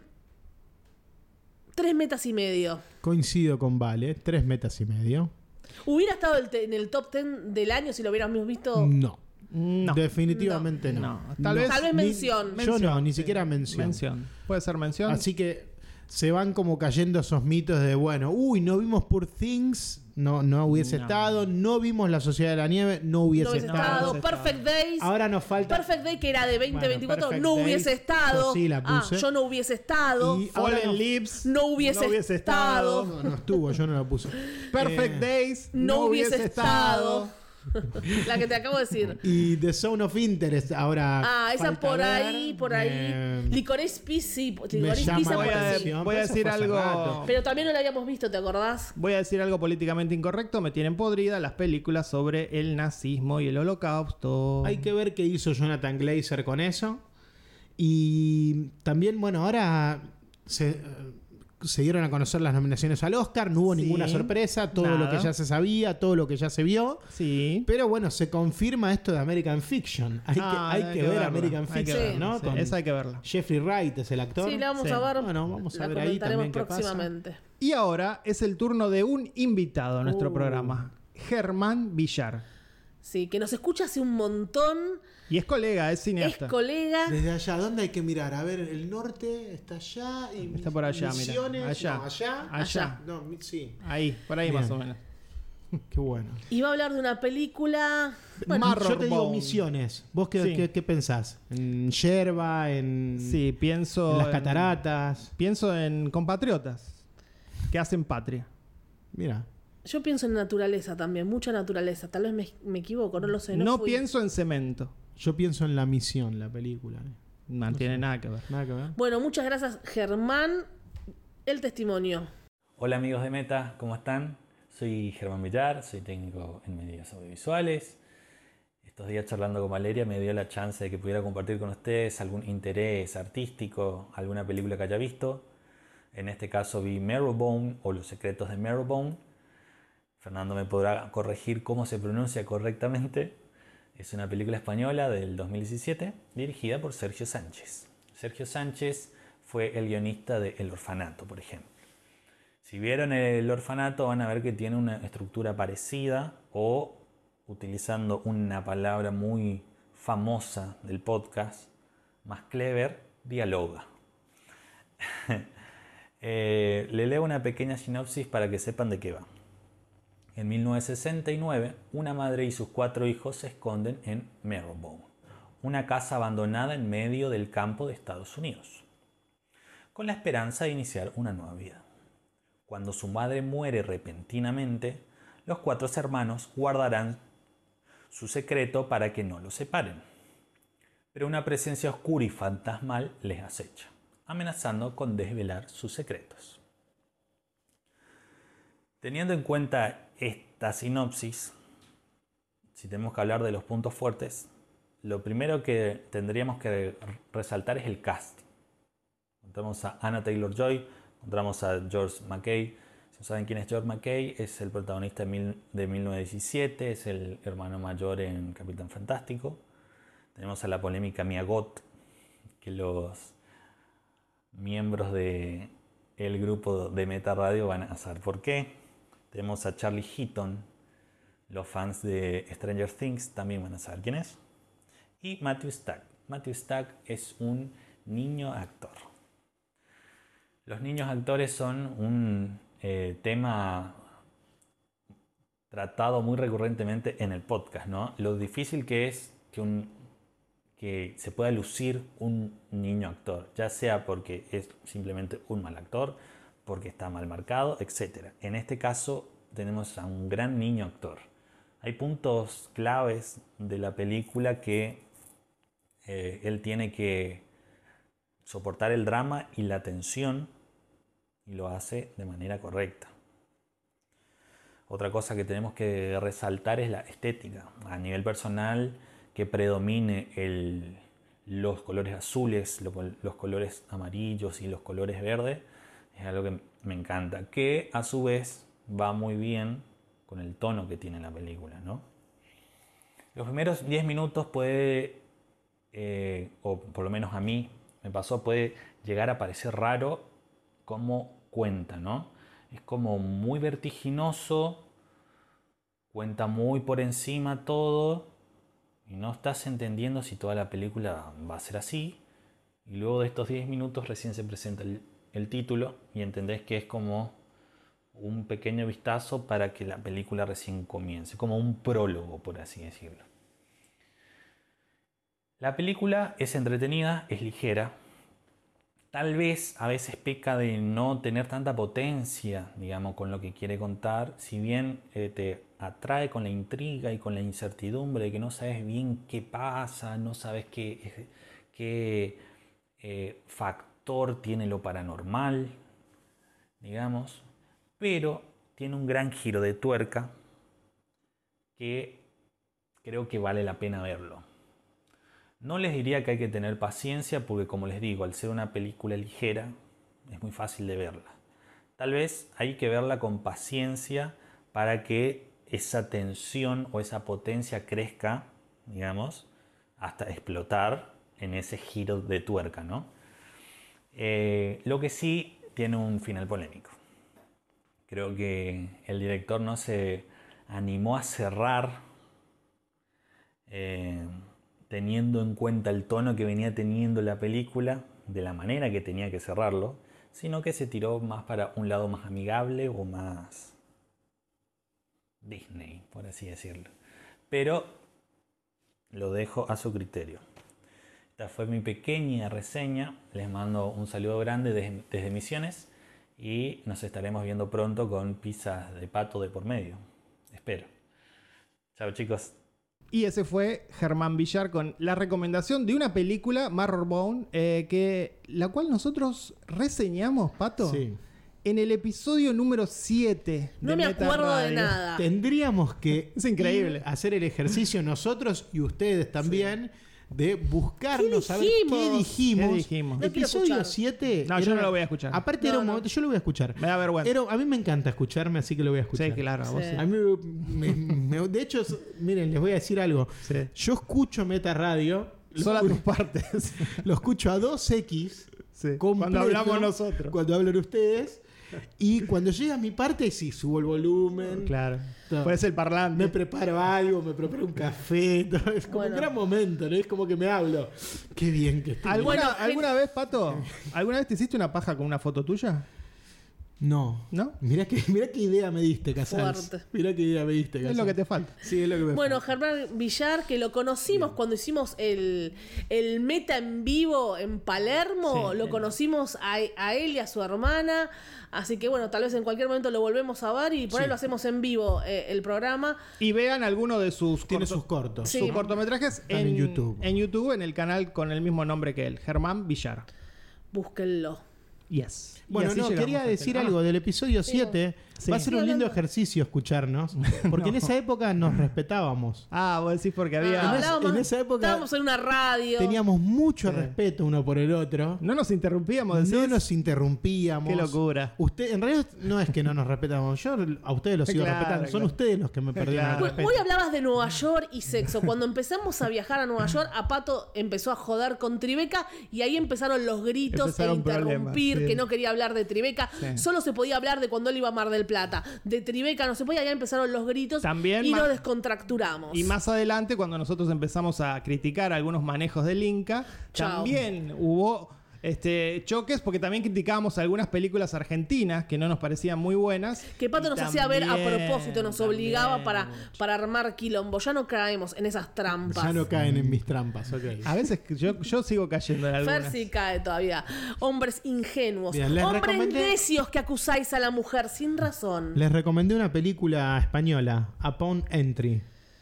3 metas y medio. Coincido con Vale, 3 metas y medio. ¿Hubiera estado en el top 10 del año si lo hubiéramos visto? No. No. Definitivamente no. No. Tal vez mención. Yo no, ni siquiera mención. Puede ser mención. Así que se van como cayendo esos mitos de, bueno, no vimos Poor Things, no hubiese estado, no vimos La Sociedad de la Nieve, no hubiese estado. Perfect Days. Ahora nos falta Perfect Day, que era de 2024, Perfect no Days, hubiese estado. yo sí la puse. Yo no hubiese estado. Y ahora Fallen Leaves no hubiese estado. no estuvo, yo no la puse. Perfect Days No hubiese estado. La que te acabo de decir. Y The Zone of Interest ahora. Esa falta por ver. ahí, por ahí. Licorice Pizza, sí. Me Licorice llama Pizza la por ahí. atención, Voy a pero eso decir fue hace algo. rato. Pero también no la habíamos visto, ¿te acordás? Voy a decir algo políticamente incorrecto. Me tienen podrida las películas sobre el nazismo y el holocausto. Hay que ver qué hizo Jonathan Glazer con eso. Y también, bueno, ahora se dieron a conocer las nominaciones al Oscar. No hubo Sí, ninguna sorpresa. Todo nada. lo que ya se sabía, todo lo que ya se vio. Sí. Pero bueno, se confirma esto de American Fiction. Hay que ver verla, American hay que Fiction, verla, ¿no? sí, Con esa hay que verla. Jeffrey Wright es el actor. Sí, la vamos Sí. a ver. Bueno, vamos a La ver ahí comentaremos también qué pasa. próximamente. Y ahora es el turno de un invitado a nuestro programa. Germán Villar. Sí, que nos escucha hace un montón. Y es colega, es Es cineasta. colega. Desde allá, ¿dónde hay que mirar? A ver, el norte está allá. Y Está por allá, mira. Misiones, Allá. no, allá. Allá. No, sí. Ahí, por ahí Bien. más o menos. Qué bueno. Y va a hablar de una película. Bueno, Marrowbone. Yo te digo Misiones. ¿Vos Sí. qué pensás? ¿En Yerba? ¿En, Sí, pienso. en las cataratas? Pienso en compatriotas que hacen patria. Mira. yo pienso en naturaleza también, mucha naturaleza. Tal vez me equivoco, no lo sé. No fui. pienso en cemento. Yo pienso en La Misión, la película. No tiene nada que ver. Nada que ver. Bueno, muchas gracias, Germán. El testimonio. Hola amigos de Meta, ¿cómo están? Soy Germán Villar, soy técnico en medios audiovisuales. Estos días charlando con Valeria me dio la chance de que pudiera compartir con ustedes algún interés artístico, alguna película que haya visto. En este caso vi Marrowbone o Los secretos de Marrowbone. Fernando me podrá corregir cómo se pronuncia correctamente. Es una película española del 2017 dirigida por Sergio Sánchez. Sergio Sánchez fue el guionista de El Orfanato, por ejemplo. Si vieron El Orfanato van a ver que tiene una estructura parecida o, utilizando una palabra muy famosa del podcast, más clever, dialoga. Le leo una pequeña sinopsis para que sepan de qué va. En 1969, una madre y sus 4 hijos se esconden en Marrowbone, una casa abandonada en medio del campo de Estados Unidos, con la esperanza de iniciar una nueva vida. Cuando su madre muere repentinamente, los 4 hermanos guardarán su secreto para que no los separen. Pero una presencia oscura y fantasmal les acecha, amenazando con desvelar sus secretos. Teniendo en cuenta esta sinopsis, si tenemos que hablar de los puntos fuertes, lo primero que tendríamos que resaltar es el cast. Encontramos a Anna Taylor-Joy, encontramos a George McKay. Si no saben quién es George McKay, es el protagonista de 1917, es el hermano mayor en Capitán Fantástico. Tenemos a la polémica Mia Goth, que los miembros del grupo de Meta Radio van a saber por qué. Tenemos a Charlie Heaton, los fans de Stranger Things también van a saber quién es. Y Matthew Stack. Matthew Stack es un niño actor. Los niños actores son un tema tratado muy recurrentemente en el podcast, ¿no? Lo difícil que es que se pueda lucir un niño actor, ya sea porque es simplemente un mal actor, porque está mal marcado, etc. En este caso tenemos a un gran niño actor. Hay puntos claves de la película que Él tiene que soportar el drama y la tensión y lo hace de manera correcta. Otra cosa que tenemos que resaltar es la estética. A nivel personal, que predomine los colores azules, los colores amarillos y los colores verdes, es algo que me encanta. Que a su vez va muy bien con el tono que tiene la película, ¿no? Los primeros 10 minutos puede, o por lo menos a mí me pasó, puede llegar a parecer raro cómo cuenta, ¿no? Es como muy vertiginoso, cuenta muy por encima todo y no estás entendiendo si toda la película va a ser así. Y luego de estos 10 minutos recién se presenta el título y entendés que es como un pequeño vistazo para que la película recién comience, como un prólogo, por así decirlo. La película es entretenida, es ligera. Tal vez a veces peca de no tener tanta potencia, digamos, con lo que quiere contar. Si bien te atrae con la intriga y con la incertidumbre de que no sabes bien qué pasa, no sabes qué factor tiene lo paranormal, digamos. Pero tiene un gran giro de tuerca que creo que vale la pena verlo. No les diría que hay que tener paciencia porque, como les digo, al ser una película ligera es muy fácil de verla. Tal vez hay que verla con paciencia para que esa tensión o esa potencia crezca, digamos, hasta explotar en ese giro de tuerca, ¿no? Lo que sí tiene un final polémico. Creo que el director no se animó a cerrar teniendo en cuenta el tono que venía teniendo la película, de la manera que tenía que cerrarlo, sino que se tiró más para un lado más amigable o más Disney, por así decirlo. Pero lo dejo a su criterio. Esta fue mi pequeña reseña. Les mando un saludo grande desde Misiones y nos estaremos viendo pronto con pizzas de pato de por medio. Espero. Chao, chicos. Y ese fue Germán Villar con la recomendación de una película, Marrorbone, la cual nosotros reseñamos, Pato, Sí. en el episodio número 7. No me acuerdo de nada. Tendríamos que Es increíble. ir a hacer el ejercicio nosotros y ustedes también de buscarnos a ver qué dijimos. ¿Qué dijimos? No quiero Episodio escuchar. 7. No, yo no lo voy a escuchar. Aparte era un momento, yo lo voy a escuchar. Me da vergüenza. A mí me encanta escucharme, así que lo voy a escuchar. Sí, claro. Vos Sí. sí. A mí de hecho, miren, les voy a decir algo. Sí. Yo escucho Meta Radio. Solo a tus partes. Lo escucho a 2x. Sí. completo, Cuando hablamos nosotros. Cuando hablan ustedes. Y cuando llega mi parte, sí, subo el volumen. Claro. Todo. Puede ser el parlante. Me preparo algo, me preparo un café. Todo. Es como Bueno. un gran momento, ¿no? Es como que me hablo. Qué bien que estoy. ¿Alguna vez, Pato? ¿Alguna vez te hiciste una paja con una foto tuya? No. ¿No? Mirá qué idea me diste, Casals. Fuerte. Mirá qué idea me diste, Casals. Es lo que te falta. Sí, es lo que me Bueno, falta. Germán Villar, que lo conocimos cuando hicimos el meta en vivo en Palermo, Sí. lo conocimos a él y a su hermana, así que bueno, tal vez en cualquier momento lo volvemos a ver y por ahí Sí. lo hacemos en vivo el programa. Y vean alguno de sus Tiene sus cortos. Sí. sus cortometrajes Están en YouTube. En YouTube, en el canal con el mismo nombre que él, Germán Villar. Búsquenlo. Yes. Y Bueno, así no, llegamos quería al decir final. algo del episodio 7. Sí. Va a ser un Estoy lindo hablando. ejercicio escucharnos. Porque en esa época nos respetábamos. Ah, vos decís porque había... en esa época estábamos en una radio. Teníamos mucho Sí. respeto uno por el otro. No nos interrumpíamos, decís. No nos interrumpíamos. Qué locura. En realidad no es que no nos respetamos. Yo a ustedes los sigo Claro, respetando. Son claro. ustedes los que me perdieron Claro. el respeto. Hoy hablabas de Nueva York y sexo. Cuando empezamos a viajar a Nueva York, a Pato empezó a joder con Tribeca y ahí empezaron los gritos, Empezaron el interrumpir, problemas, sí. que no quería hablar de Tribeca. Sí. Solo se podía hablar de cuando él iba a Mar del Plata. De Tribeca no se podía, ya empezaron los gritos También y ma- nos descontracturamos. Y más adelante, cuando nosotros empezamos a criticar algunos manejos del Inca, Chao. también hubo choques, porque también criticábamos algunas películas argentinas que no nos parecían muy buenas. Que Pato Y nos hacía ver a también- propósito, nos obligaba también para armar quilombo. Ya no caemos en esas trampas. Ya no caen en mis trampas, ok. A veces yo sigo cayendo en algunas. Fer sí cae todavía. Hombres ingenuos. Bien, les Hombres recomendé- necios que acusáis a la mujer sin razón. Les recomendé una película española, Upon Entry.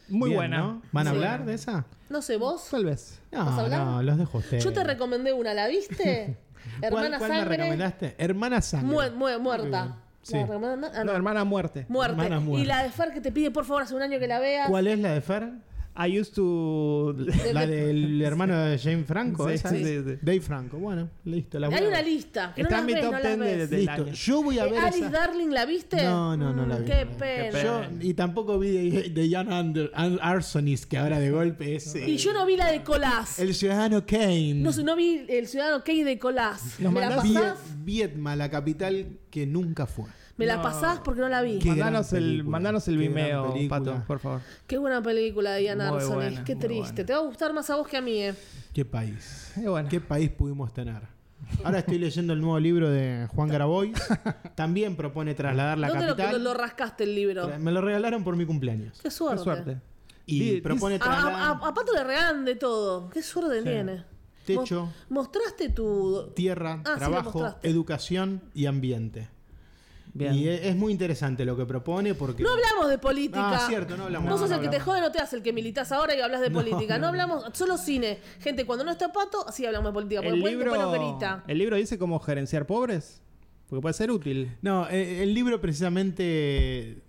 Muy Bien, buena. ¿no? ¿Van a Sí. hablar de esa? No sé, ¿vos? Tal vez. ¿Vas a hablar? No, los dejo a ustedes. Yo te recomendé una, ¿la viste? Hermana ¿Cuál me Sangre. recomendaste? Hermana Sangre. Muerta. Sí. ¿La recomendás? Ah, No, no. hermana muerte. Muerte. Hermana Muerte. Y la de Fer que te pide por favor hace un año que la veas. ¿Cuál es la de Fer? I used to... La del hermano de Jane Franco. Sí, ¿esa sí, es? sí, sí. Dave Franco. Bueno, listo. La voy Hay a una ver. lista. Que Está no en mi las ves, top no las 10 ves. del Listo. año. Yo voy a ver Alice esa. Darling, ¿la viste? No la vi. Qué No. pena. Yo, y tampoco vi de Young Arsonist, que ahora de golpe es Y yo no vi la de Colás. el ciudadano Kane. No vi el Ciudadano Kane de Colás. Nos ¿Me la mandás- pasás? Vietma, la capital que nunca fue. Me la No. pasás porque no la vi. Qué Mandanos gran el, película. mandanos el Qué gran Vimeo, película. Pato, por favor. Qué buena película de Ian Muy Arsonis. buena, Qué muy triste. buena. Te va a gustar más a vos que a mí, Qué país. Bueno. Qué país pudimos tener. Ahora estoy leyendo el nuevo libro de Juan Grabois. También propone trasladar la ¿Dónde capital. lo rascaste el libro? Me lo regalaron por mi cumpleaños. Qué suerte. Qué suerte. Y Di- propone A trasladar Pato le regalan de todo. Qué suerte tiene. techo, Mostraste tu... tierra, Ah, sí, lo trabajo, mostraste. educación y ambiente. Bien. Y es muy interesante lo que propone porque... No hablamos de política. Ah, cierto, no hablamos. Vos sos No el que te hablamos. jode, no te hace el que militas ahora y hablas de política. No, no. hablamos, solo cine. Gente, cuando no está Pato, así hablamos de política. Porque después nos grita. el libro dice cómo gerenciar pobres. Porque puede ser útil. No, el libro precisamente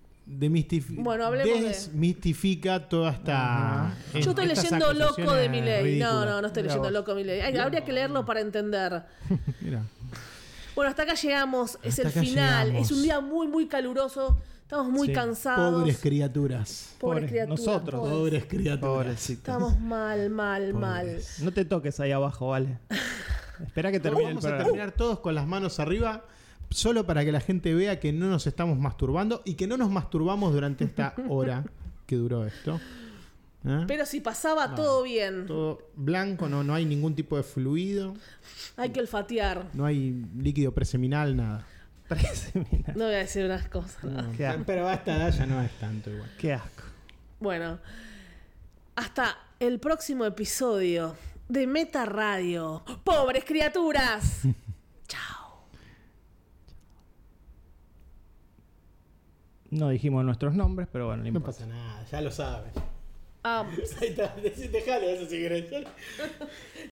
Bueno, hablemos de- desmistifica toda esta... Yo estoy estas leyendo Loco de acusaciones Milei. ridículas. No estoy Mirá leyendo vos. Loco de Milei. Habría que leerlo para entender. Mirá. Bueno, hasta acá llegamos. Es Hasta el acá final. llegamos. Es un día muy, muy caluroso. Estamos muy Sí. cansados. Pobres criaturas. Pobres criaturas. Nosotros. Pobres criaturas. Pobrecito. Estamos mal, mal. No te toques ahí abajo, vale. Espera que termine el Vamos a programa. terminar todos con las manos arriba, solo para que la gente vea que no nos estamos masturbando y que no nos masturbamos durante esta hora que duró esto. ¿Eh? Pero si pasaba todo bien. Todo blanco, no hay ningún tipo de fluido, Hay que olfatear. no hay líquido preseminal, nada. Preseminal. No voy a decir unas cosas. Qué asco. Pero a esta edad ya no es tanto igual. Qué asco. Bueno, hasta el próximo episodio de Meta Radio. ¡Pobres criaturas! Chao. No dijimos nuestros nombres, pero bueno, no No importa. pasa nada, ya lo sabes. Ah, Ahí está, dejale eso si querés.